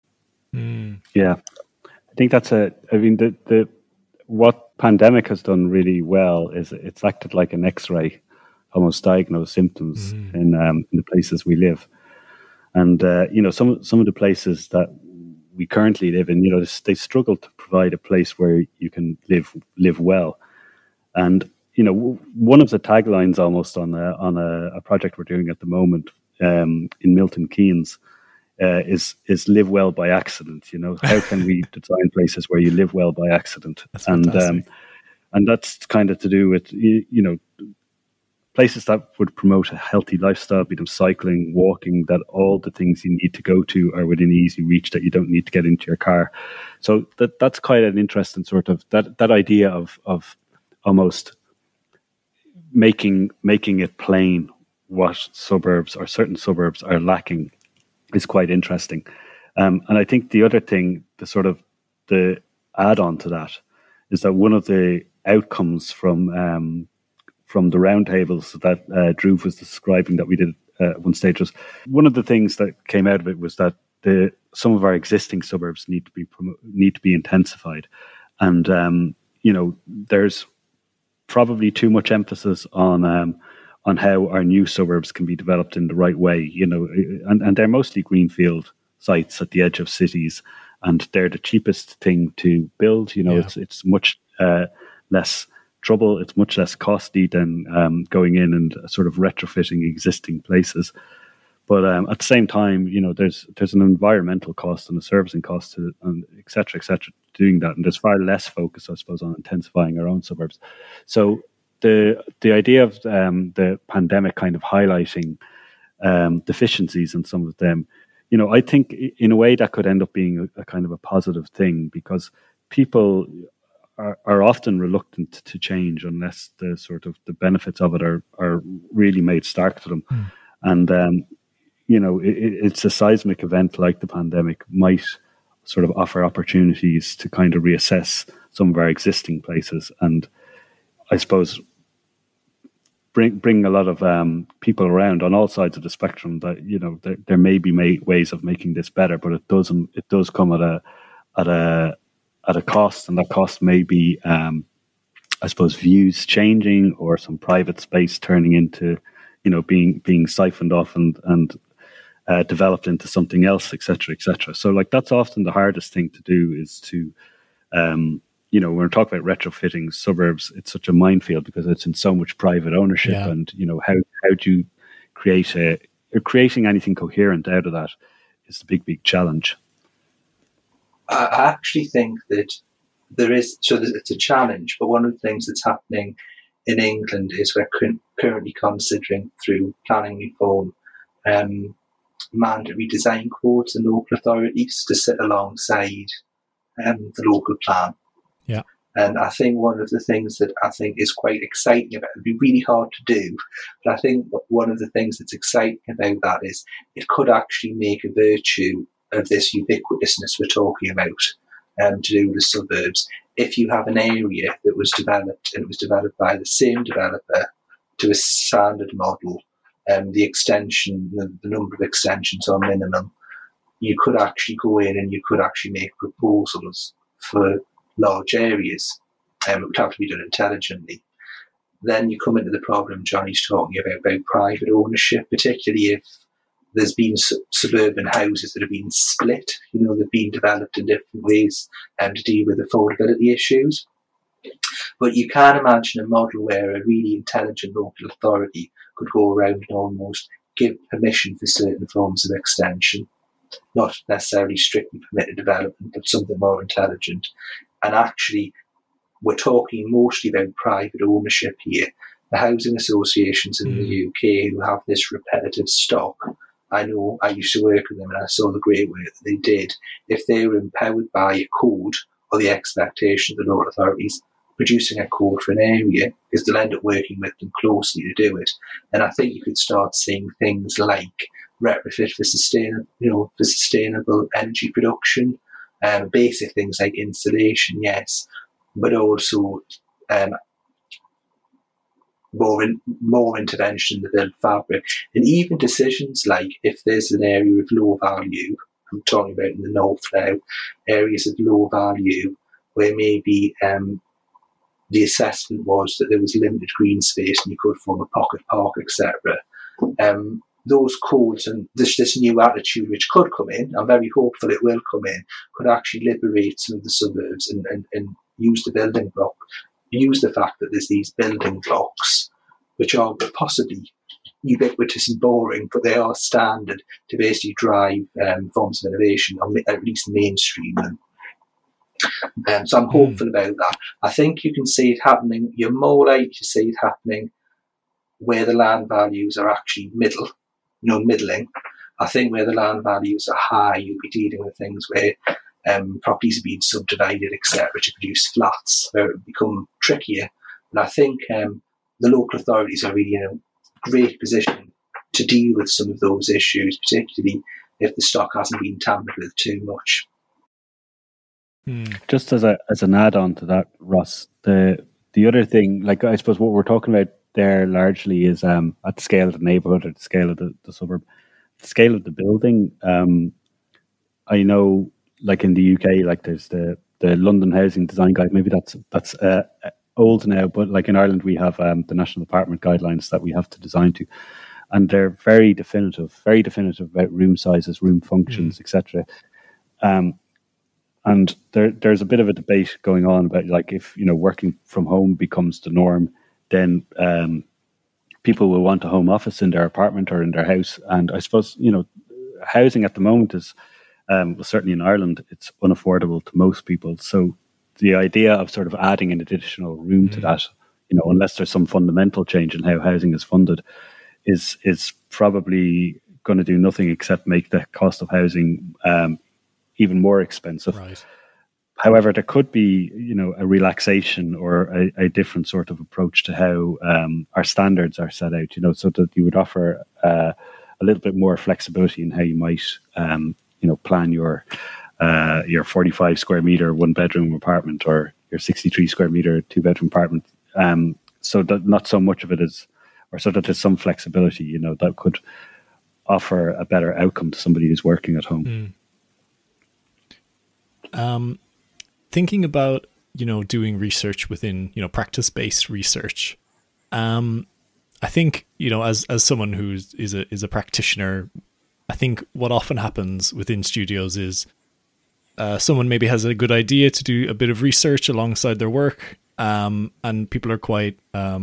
Speaker 2: Yeah, I think that's the what pandemic has done really well is it's acted like an X-ray, almost diagnose symptoms in the places we live. And some of the places that we currently live in, they struggle to provide a place where you can live well. And one of the taglines almost on a project we're doing at the moment in Milton Keynes is live well by accident. How can we design places where you live well by accident? And that's kind of to do with places that would promote a healthy lifestyle, be them cycling, walking, that all the things you need to go to are within easy reach, that you don't need to get into your car. So that's quite an interesting sort of that idea of almost making it plain what suburbs or certain suburbs are lacking is quite interesting. And I think the other thing, the add-on to that, is that one of the outcomes from the roundtables that Drew was describing that we did at one stage was one of the things that came out of it was that some of our existing suburbs need to be intensified, and there's probably too much emphasis on how our new suburbs can be developed in the right way, and they're mostly greenfield sites at the edge of cities, and they're the cheapest thing to build. It's much less trouble, it's much less costly than going in and sort of retrofitting existing places. But at the same time, there's an environmental cost and a servicing cost to it, and et cetera, doing that. And there's far less focus, I suppose, on intensifying our own suburbs. So the idea of the pandemic kind of highlighting deficiencies in some of them, I think in a way that could end up being a kind of a positive thing, because people are often reluctant to change unless the benefits of it are really made stark to them. And it's a seismic event like the pandemic might sort of offer opportunities to kind of reassess some of our existing places, and I suppose bring a lot of people around on all sides of the spectrum that there may be ways of making this better, but it does come at a cost, and that cost may be I suppose views changing, or some private space turning into being siphoned off and developed into something else, etc. So that's often the hardest thing to do, is to when we're talking about retrofitting suburbs, it's such a minefield because it's in so much private ownership. Yeah. And how do you creating anything coherent out of that is the big challenge.
Speaker 3: I actually think that it's a challenge, but one of the things that's happening in England is we're currently considering, through planning reform, mandatory design codes in local authorities to sit alongside the local plan.
Speaker 1: Yeah.
Speaker 3: And I think one of the things that I think is quite exciting about it, it'd be really hard to do, but I think one of the things that's exciting about that is it could actually make a virtue of this ubiquitousness we're talking about to do with the suburbs. If you have an area that was developed, and it was developed by the same developer to a standard model, the extension, the number of extensions are minimum, you could actually go in and you could actually make proposals for large areas. It would have to be done intelligently. Then you come into the problem Johnny's talking about private ownership, particularly if there's been suburban houses that have been split, they've been developed in different ways to deal with affordability issues. But you can imagine a model where a really intelligent local authority could go around and almost give permission for certain forms of extension, not necessarily strictly permitted development, but something more intelligent, and actually we're talking mostly about private ownership here. The housing associations in the UK who have this repetitive stock, I know I used to work with them and I saw the great work that they did. If they were empowered by a code or the expectation of the local authorities producing a code for an area, because they'll end up working with them closely to do it. And I think you could start seeing things like retrofit for sustainable energy production, basic things like insulation, yes, but also more intervention in the built fabric, and even decisions like if there's an area of low value. I'm talking about in the north now, areas of low value where maybe the assessment was that there was limited green space and you could form a pocket park, etc. Those codes and this new attitude which could come in, I'm very hopeful it will come in, could actually liberate some of the suburbs and use the building block, use the fact that there's these building blocks which are possibly ubiquitous and boring, but they are standard to basically drive forms of innovation, or at least mainstream them. So I'm hopeful about that. I think you can see it happening. You're more likely to see it happening where the land values are actually middling. I think where the land values are high, you'll be dealing with things where properties are being subdivided, etc., to produce flats, where it become trickier. And I think the local authorities are really in a great position to deal with some of those issues, particularly if the stock hasn't been tampered with too much.
Speaker 2: Just as an add-on to that, Ross, the other thing, like I suppose what we're talking about there largely is at the scale of the neighbourhood or the scale of the suburb, the scale of the building. I know, like in the UK, like there's the London Housing Design Guide. Maybe that's old now, but like in Ireland, we have the National Apartment Guidelines that we have to design to, and they're very definitive about room sizes, room functions, etc. And there's a bit of a debate going on about, like, if working from home becomes the norm, then people will want a home office in their apartment or in their house. And I suppose housing at the moment is certainly in Ireland, it's unaffordable to most people. So the idea of sort of adding an additional room to that, unless there's some fundamental change in how housing is funded, is probably going to do nothing except make the cost of housing even more expensive.
Speaker 1: Right.
Speaker 2: However, there could be, a relaxation or a different sort of approach to how our standards are set out, so that you would offer a little bit more flexibility in how you might, plan your 45 square meter 1-bedroom apartment or your 63 square meter 2-bedroom apartment. So that not so much of it is, or so that there's some flexibility, that could offer a better outcome to somebody who's working at home.
Speaker 1: Thinking about, doing research within, practice-based research. I think, as someone who is a practitioner, I think what often happens within studios is someone maybe has a good idea to do a bit of research alongside their work, and people are quite,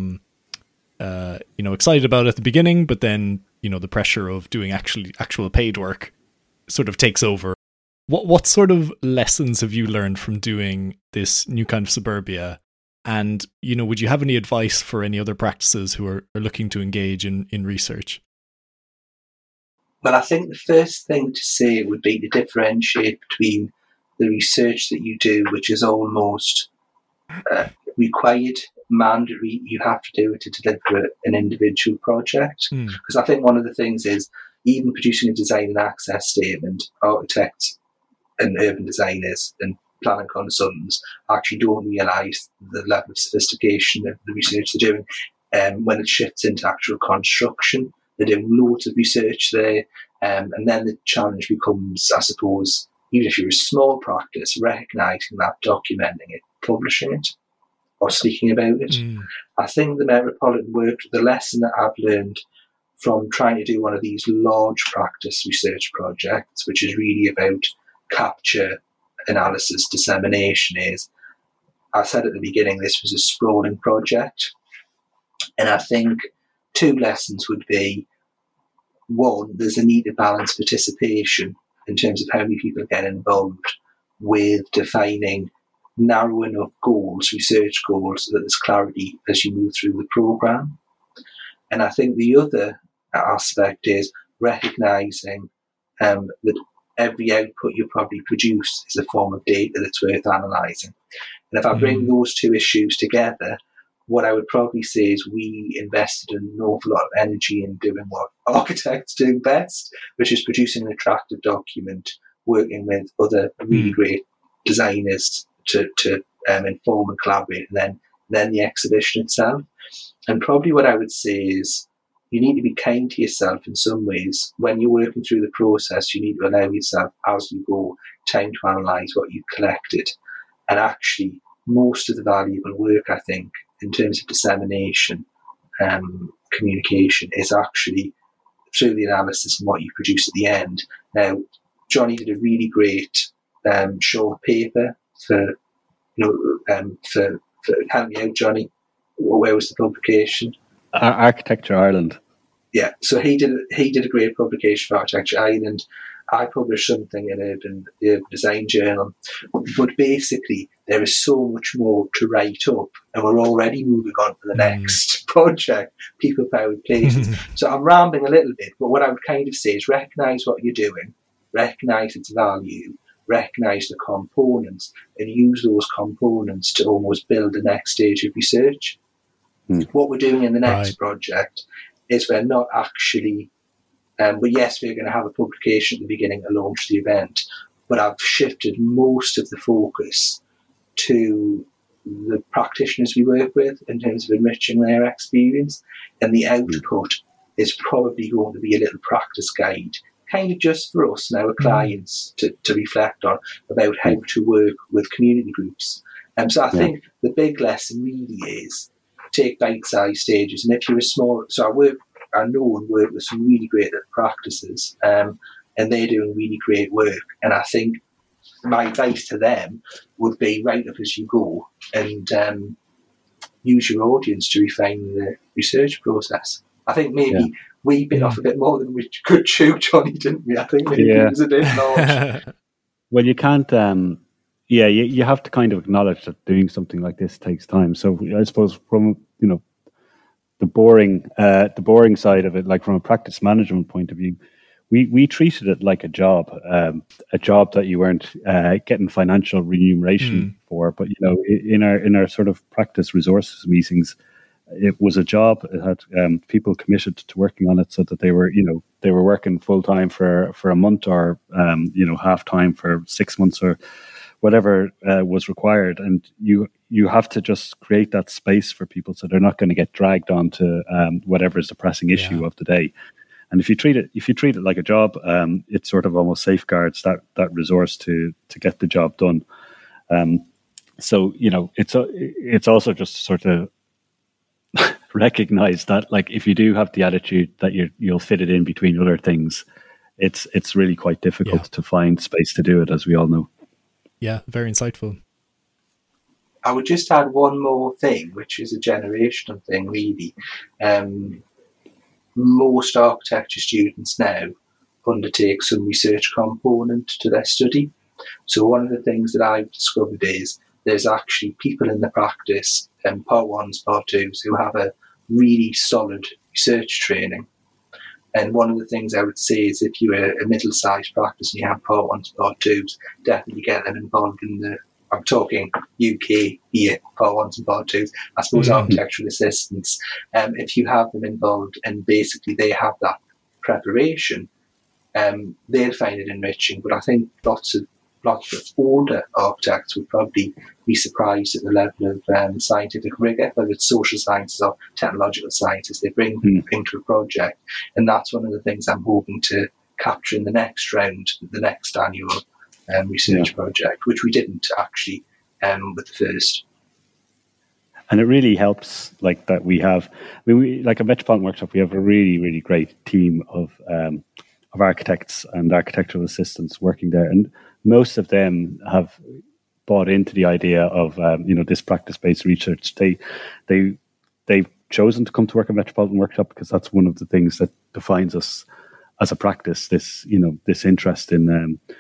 Speaker 1: excited about it at the beginning, but then, the pressure of doing actual paid work sort of takes over. What sort of lessons have you learned from doing this new kind of suburbia? And, would you have any advice for any other practices who are looking to engage in research?
Speaker 3: Well, I think the first thing to say would be to differentiate between the research that you do, which is almost required, mandatory, you have to do it to deliver an individual project. Because I think one of the things is, even producing a design and access statement, architects and urban designers and planning consultants actually don't realise the level of sophistication of the research they're doing. When it shifts into actual construction, they're doing loads of research there, and then the challenge becomes, I suppose, even if you're a small practice, recognising that, documenting it, publishing it, or speaking about it. I think the Metropolitan worked, the lesson that I've learned from trying to do one of these large practice research projects, which is really about capture, analysis, dissemination, is, I said at the beginning, this was a sprawling project. And I think two lessons would be, one, there's a need to balance participation in terms of how many people get involved with defining narrow enough goals, research goals, so that there's clarity as you move through the programme. And I think the other aspect is recognising that every output you probably produce is a form of data that's worth analysing. And if I bring those two issues together, what I would probably say is we invested an awful lot of energy in doing what architects do best, which is producing an attractive document, working with other really great designers to inform and collaborate, and then the exhibition itself. And probably what I would say is you need to be kind to yourself in some ways. When you're working through the process, you need to allow yourself, as you go, time to analyse what you've collected. And actually, most of the valuable work, I think, in terms of dissemination, communication, is actually through the analysis and what you produce at the end. Now, Johnny did a really great short paper for help me out, Johnny. Where was the publication?
Speaker 2: Architecture Ireland.
Speaker 3: Yeah, so he did a great publication for Architecture Ireland. I published something in the Urban Design Journal. But basically, there is so much more to write up, and we're already moving on to the next project, people-powered places. So I'm rambling a little bit, but what I would kind of say is recognise what you're doing, recognise its value, recognise the components, and use those components to almost build the next stage of research. What we're doing in the next project is we're not actually... but yes, we're going to have a publication at the beginning to launch the event, but I've shifted most of the focus to the practitioners we work with in terms of enriching their experience, and the output is probably going to be a little practice guide, kind of just for us and our clients to reflect on about how to work with community groups. So I think the big lesson really is take bite-sized stages, and if you're a small... So I know and work with some really great practices, and they're doing really great work. And I think my advice to them would be write up as you go and use your audience to refine the research process. I think maybe we bit off a bit more than we could chew, Johnny, didn't we? I think maybe it was a bit large.
Speaker 2: Well, you can't... you have to kind of acknowledge that doing something like this takes time. So I suppose from, the boring side of it, like from a practice management point of view, we treated it like a job that you weren't getting financial remuneration for. But in our sort of practice resources meetings, it was a job. It had people committed to working on it, so that they were working full time for a month, or half time for 6 months, or whatever was required. And you have to just create that space for people, so they're not going to get dragged onto whatever is the pressing issue of the day. And if you treat it like a job, it sort of almost safeguards that resource to get the job done. So it's also just sort of recognize that, like, if you do have the attitude that you'll fit it in between other things, it's really quite difficult to find space to do it, as we all know.
Speaker 1: Yeah, very insightful.
Speaker 3: I would just add one more thing, which is a generational thing, really. Most architecture students now undertake some research component to their study. So one of the things that I've discovered is there's actually people in the practice, part ones, part twos, who have a really solid research training. And one of the things I would say is if you're a middle-sized practice and you have part ones, part twos, definitely get them involved in I'm talking UK here, part ones and part twos. I suppose architectural assistants, if you have them involved and basically they have that preparation, they'll find it enriching. But I think lots of older architects would probably be surprised at the level of scientific rigour, whether it's social sciences or technological sciences, they bring into a project. And that's one of the things I'm hoping to capture in the next round, the next annual research project, which we didn't actually with the first.
Speaker 2: And it really helps, like, that we have, like a Metropolitan Workshop, we have a really, really great team of architects and architectural assistants working there. And most of them have bought into the idea of, this practice-based research. They've chosen to come to work at Metropolitan Workshop because that's one of the things that defines us as a practice. This interest in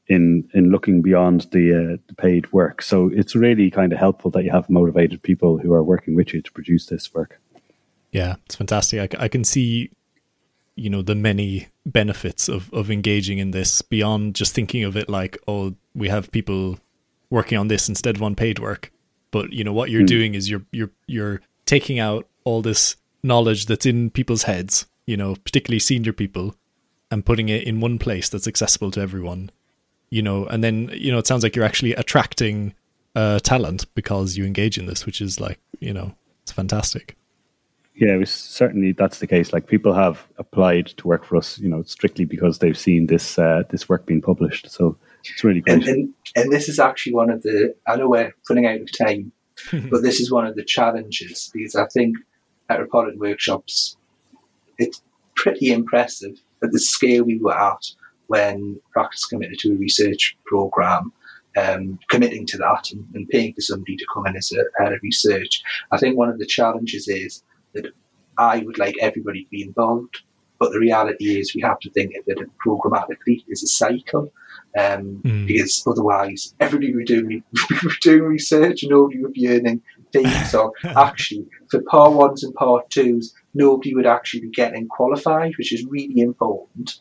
Speaker 2: in looking beyond the paid work. So it's really kind of helpful that you have motivated people who are working with you to produce this work.
Speaker 1: Yeah, it's fantastic. I can see, the many benefits of engaging in this beyond just thinking of it like, oh, we have people working on this instead of on paid work. But what you're doing is you're taking out all this knowledge that's in people's heads, particularly senior people, and putting it in one place that's accessible to everyone. And then it sounds like you're actually attracting talent because you engage in this, which is like, it's fantastic.
Speaker 2: Yeah, certainly that's the case. Like, people have applied to work for us, strictly because they've seen this work being published. So it's really great.
Speaker 3: And this is actually one of the, I know we're running out of time, but this is one of the challenges, because I think Metropolitan Workshops, it's pretty impressive at the scale we were at when Practice committed to a research programme, committing to that and paying for somebody to come in as a head of research. I think one of the challenges is that I would like everybody to be involved, but the reality is we have to think of it programmatically as a cycle, because otherwise everybody would be doing research and nobody would be earning fees. So actually, for part ones and part twos, nobody would actually be getting qualified, which is really important.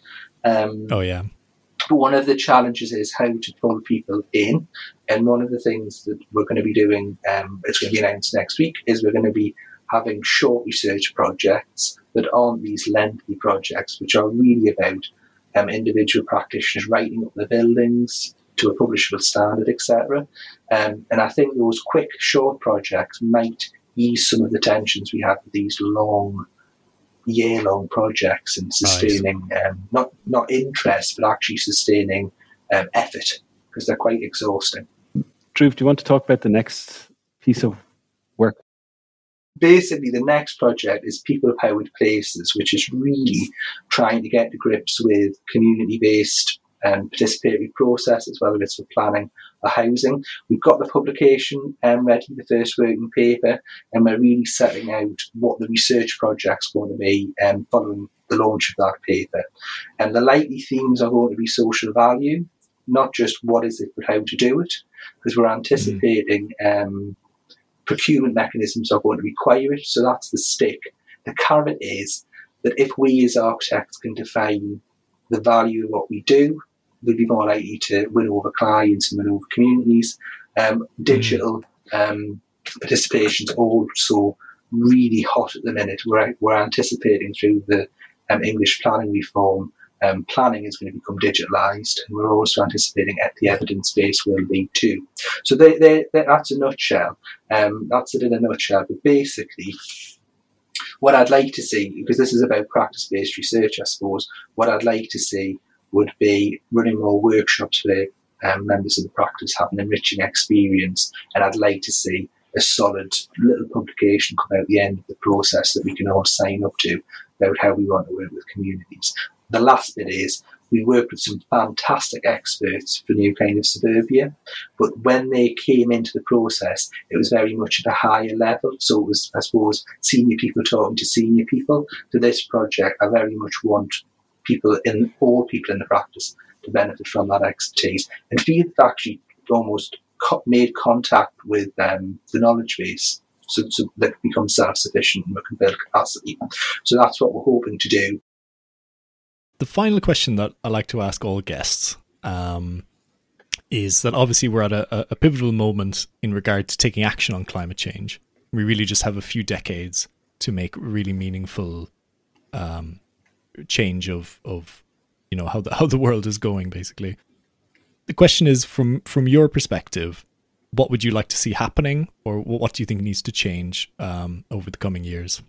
Speaker 3: But one of the challenges is how to pull people in. And one of the things that we're going to be doing, it's going to be announced next week, is we're going to be having short research projects that aren't these lengthy projects, which are really about individual practitioners writing up their buildings to a publishable standard, etc. And I think those quick, short projects might ease some of the tensions we have with these long, year-long projects and sustaining, not interest, but actually sustaining effort, because they're quite exhausting.
Speaker 2: Dhruv, do you want to talk about the next piece of work?
Speaker 3: Basically, the next project is People-Powered Places, which is really trying to get to grips with community-based participatory processes, whether it's for planning or housing. We've got the publication ready, the first working paper, and we're really setting out what the research project's going to be following the launch of that paper. And the likely themes are going to be social value, not just what is it, but how to do it, because we're anticipating procurement mechanisms are going to require it. So that's the stick. The carrot is that if we as architects can define the value of what we do, we'll be more likely to win over clients and win over communities. Digital participation is also really hot at the minute. We're anticipating through the English planning reform, planning is going to become digitalised, and we're also anticipating the evidence base will be too. So that's a nutshell. That's it in a nutshell. But basically, what I'd like to see, because this is about practice-based research, I suppose, what I'd like to see would be running more workshops where members of the practice have an enriching experience, and I'd like to see a solid little publication come out at the end of the process that we can all sign up to about how we want to work with communities. The last bit is we worked with some fantastic experts for New Kind of Suburbia, but when they came into the process, it was very much at a higher level. So it was, I suppose, senior people talking to senior people. For this project, I very much want all people in the practice to benefit from that expertise and feel they've actually almost made contact with the knowledge base, so they can become self-sufficient and we can build capacity. So that's what we're hoping to do.
Speaker 1: The final question that I like to ask all guests is that obviously we're at a pivotal moment in regard to taking action on climate change. We really just have a few decades to make really meaningful change of how the world is going, basically. The question is, from your perspective, what would you like to see happening, or what do you think needs to change over the coming years?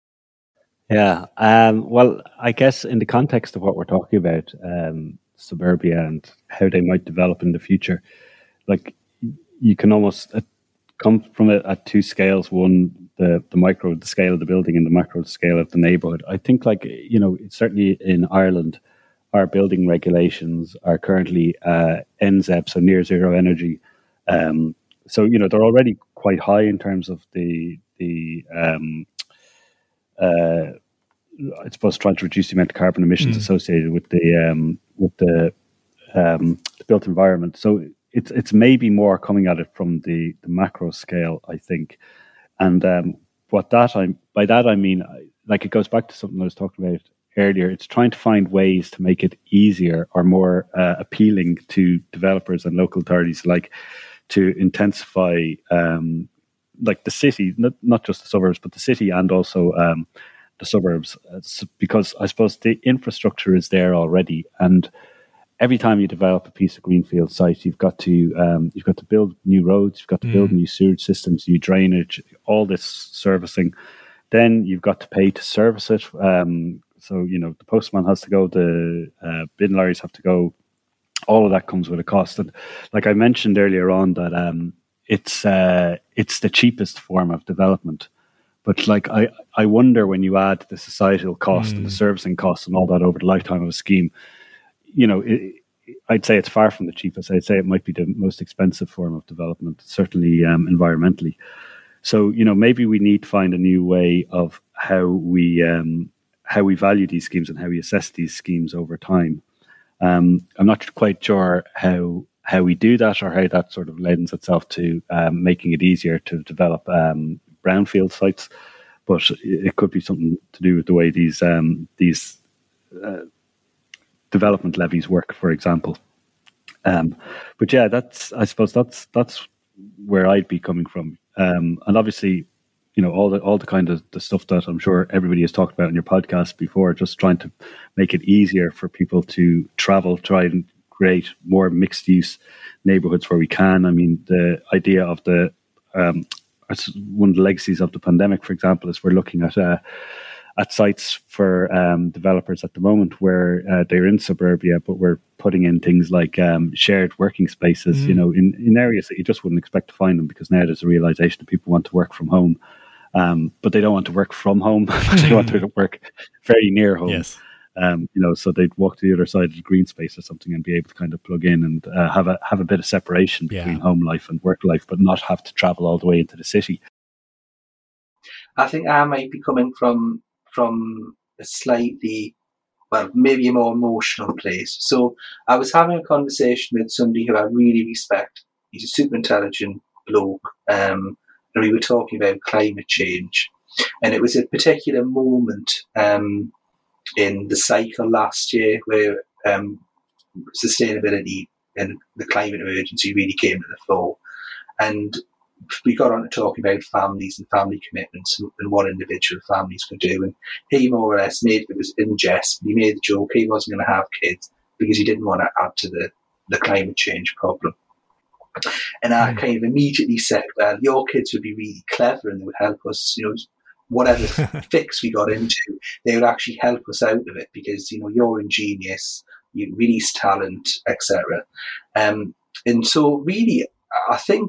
Speaker 2: Yeah, well, I guess in the context of what we're talking about, suburbia and how they might develop in the future, like, you can almost come from it at two scales. One, the micro, the scale of the building, and the macro scale of the neighbourhood. I think, certainly in Ireland, our building regulations are currently NZEB, so near zero energy. So they're already quite high in terms of the I suppose trying to reduce the amount of carbon emissions associated with the the built environment. So it's maybe more coming at it from the macro scale, I think. And by that I mean, like, it goes back to something I was talking about earlier. It's trying to find ways to make it easier or more appealing to developers and local authorities, like to intensify like the city, not just the suburbs, but the city and also the suburbs, because I suppose the infrastructure is there already. And every time you develop a piece of greenfield site, you've got to build new roads, you've got to build new sewage systems, new drainage, all this servicing. Then you've got to pay to service it. So, you know, the postman has to go, the bin lorries have to go. All of that comes with a cost. And like I mentioned earlier on, that it's the cheapest form of development. But like I wonder, when you add the societal cost and the servicing costs and all that over the lifetime of a scheme, you know, I'd say it's far from the cheapest. I'd say it might be the most expensive form of development, certainly environmentally. So, you know, maybe we need to find a new way of how we value these schemes and how we assess these schemes over time. I'm not quite sure how we do that, or how that sort of lends itself to making it easier to develop brownfield sites, but it could be something to do with the way these development levies work, for example. But yeah, I suppose that's where I'd be coming from. And obviously, you know, all the kind of the stuff that I'm sure everybody has talked about in your podcast before, just trying to make it easier for people to travel, try and create more mixed use neighborhoods where we can. I mean, the idea of one of the legacies of the pandemic, for example, is we're looking at sites for developers at the moment where they're in suburbia, but we're putting in things like shared working spaces, you know, in areas that you just wouldn't expect to find them, because now there's a realization that people want to work from home, but they don't want to work from home, but they want to work very near home.
Speaker 1: Yes.
Speaker 2: You know, so they'd walk to the other side of the green space or something and be able to kind of plug in and have a bit of separation between home life and work life, but not have to travel all the way into the city.
Speaker 3: I think I might be coming from a slightly, well, maybe a more emotional place. So I was having a conversation with somebody who I really respect. He's a super intelligent bloke, and we were talking about climate change. And it was a particular moment in the cycle last year where sustainability and the climate emergency really came to the fore. And we got on to talking about families and family commitments and what individual families could do. And he more or less made, it was in jest, but he made the joke he wasn't going to have kids because he didn't want to add to the climate change problem. And I kind of immediately said, well, your kids would be really clever and they would help us, you know, whatever fix we got into, they would actually help us out of it because, you know, you're ingenious, you release talent, etc. And so really, I think,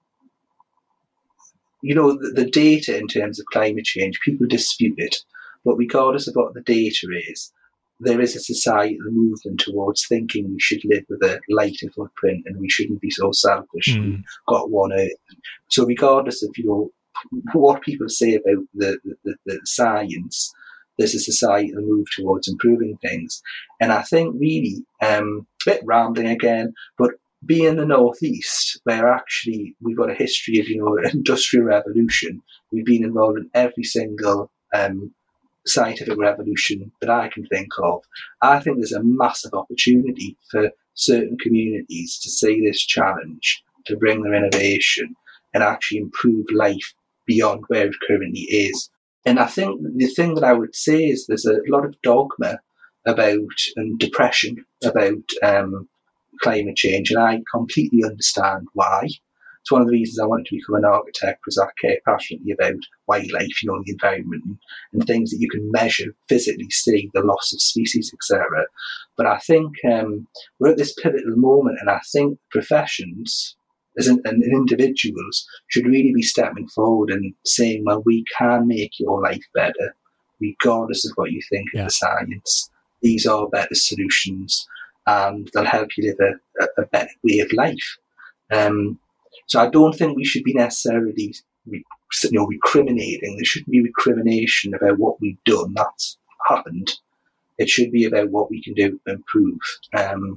Speaker 3: you know, the data in terms of climate change, people dispute it, but regardless of what the data is, there is a societal movement towards thinking we should live with a lighter footprint and we shouldn't be so selfish. We've got one Earth. So regardless of, you know, what people say about the science, there's a societal move towards improving things. And I think really, a bit rambling again, but being in the Northeast, where actually we've got a history of, you know, industrial revolution, we've been involved in every single scientific revolution that I can think of. I think there's a massive opportunity for certain communities to see this challenge, to bring their innovation and actually improve life beyond where it currently is. And I think the thing that I would say is there's a lot of dogma about and depression about climate change, and I completely understand why. It's one of the reasons I wanted to become an architect, because I care passionately about wildlife, you know, the environment and things that you can measure, physically see, the loss of species, etc. But I think we're at this pivotal moment, and I think professions and individuals should really be stepping forward and saying, well, we can make your life better, regardless of what you think of the science. These are better solutions, and they'll help you live a better way of life. So I don't think we should be necessarily, recriminating. There shouldn't be recrimination about what we've done. That's happened. It should be about what we can do to improve.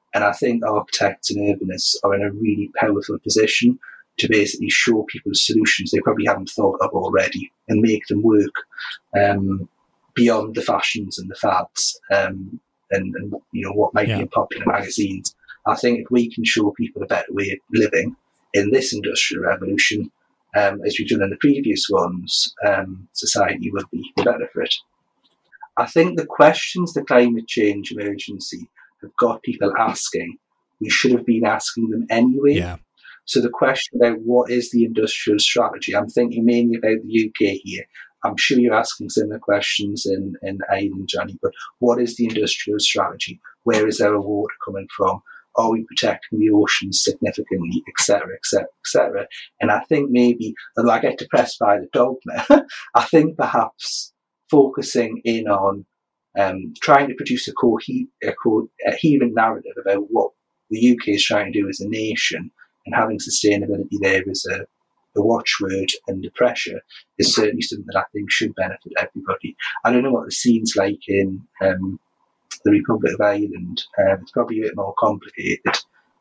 Speaker 3: And I think architects and urbanists are in a really powerful position to basically show people solutions they probably haven't thought of already and make them work beyond the fashions and the fads and what might be in popular magazines. I think if we can show people a better way of living in this industrial revolution, as we've done in the previous ones, society will be better for it. I think the questions the climate change emergency have got people asking, we should have been asking them anyway.
Speaker 1: Yeah.
Speaker 3: So the question about what is the industrial strategy, I'm thinking mainly about the UK here. I'm sure you're asking similar questions in Ireland, Johnny, but what is the industrial strategy? Where is our water coming from? Are we protecting the oceans significantly, et cetera, et cetera, et cetera? And I think maybe, although I get depressed by the dogma, I think perhaps focusing in on trying to produce a coherent narrative about what the UK is trying to do as a nation, and having sustainability there as a watchword under pressure is certainly something that I think should benefit everybody. I don't know what the scene's like in the Republic of Ireland. It's probably a bit more complicated.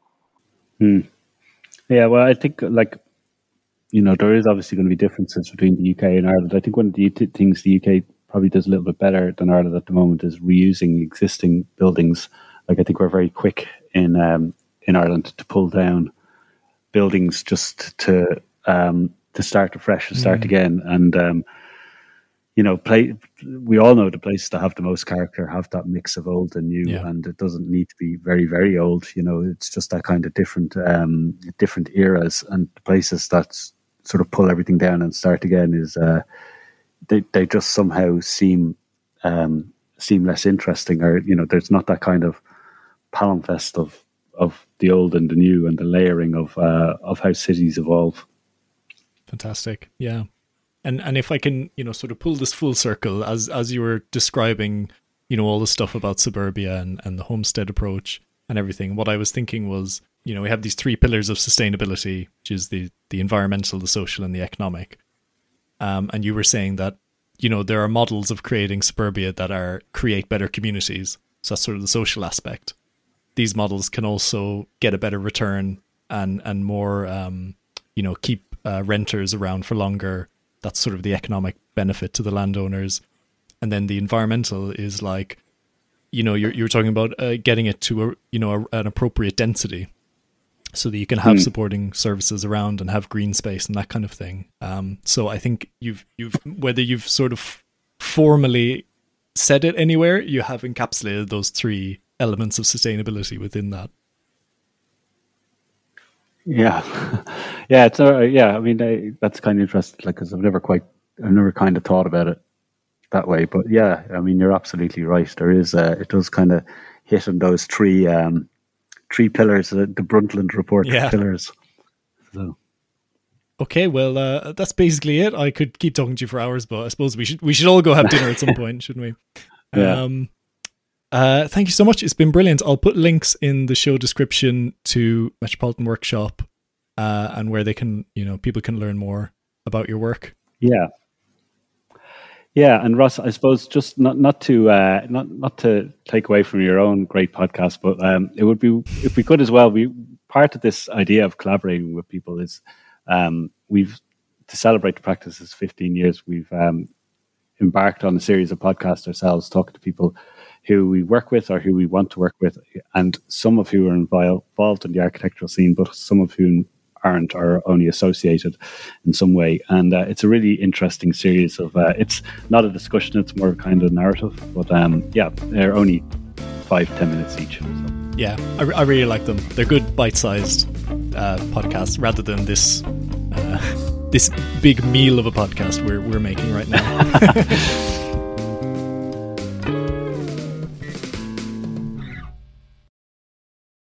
Speaker 2: Yeah, well, I think there is obviously going to be differences between the UK and Ireland. I think one of the things the UK probably does a little bit better than Ireland at the moment is reusing existing buildings. Like, I think we're very quick in Ireland to pull down buildings just to start afresh and start again. And we all know the places that have the most character have that mix of old and new, and it doesn't need to be very, very old. It's just that kind of different eras, and the places that sort of pull everything down and start again is they just somehow seem less interesting, or there's not that kind of palimpsest of the old and the new and the layering of how cities evolve.
Speaker 1: Fantastic, yeah. And if I can, sort of pull this full circle, as you were describing, all the stuff about suburbia and the homestead approach and everything, what I was thinking was, we have these three pillars of sustainability, which is the environmental, the social, and the economic. And you were saying that, there are models of creating suburbia that create better communities. So that's sort of the social aspect. These models can also get a better return and more, keep renters around for longer. That's sort of the economic benefit to the landowners. And then the environmental is like, you're talking about getting it to an appropriate density so that you can have supporting services around and have green space and that kind of thing. So I think you've whether you've sort of formally said it anywhere, you have encapsulated those three elements of sustainability within that.
Speaker 2: Yeah, it's I mean, that's kind of interesting, because I've never kind of thought about it that way. But yeah, I mean, you're absolutely right. There is it does kind of hit on those three pillars, the Brundtland Report pillars. So.
Speaker 1: Okay, well, that's basically it. I could keep talking to you for hours, but I suppose we should all go have dinner at some point, shouldn't we?
Speaker 2: Yeah.
Speaker 1: Thank you so much. It's been brilliant. I'll put links in the show description to Metropolitan Workshop and where they can, people can learn more about your work.
Speaker 2: Yeah. Yeah, and Ross, I suppose just not to take away from your own great podcast, but it would be, if we could as well, part of this idea of collaborating with people is we've, to celebrate the practice's 15 years, we've embarked on a series of podcasts ourselves, talking to people who we work with or who we want to work with, and some of who are involved in the architectural scene, but some of whom aren't, or only associated in some way. And it's a really interesting series of, it's not a discussion, it's more of a kind of narrative, but they're only 5-10 minutes each. So.
Speaker 1: Yeah, I really like them. They're good bite-sized podcasts rather than this this big meal of a podcast we're making right now.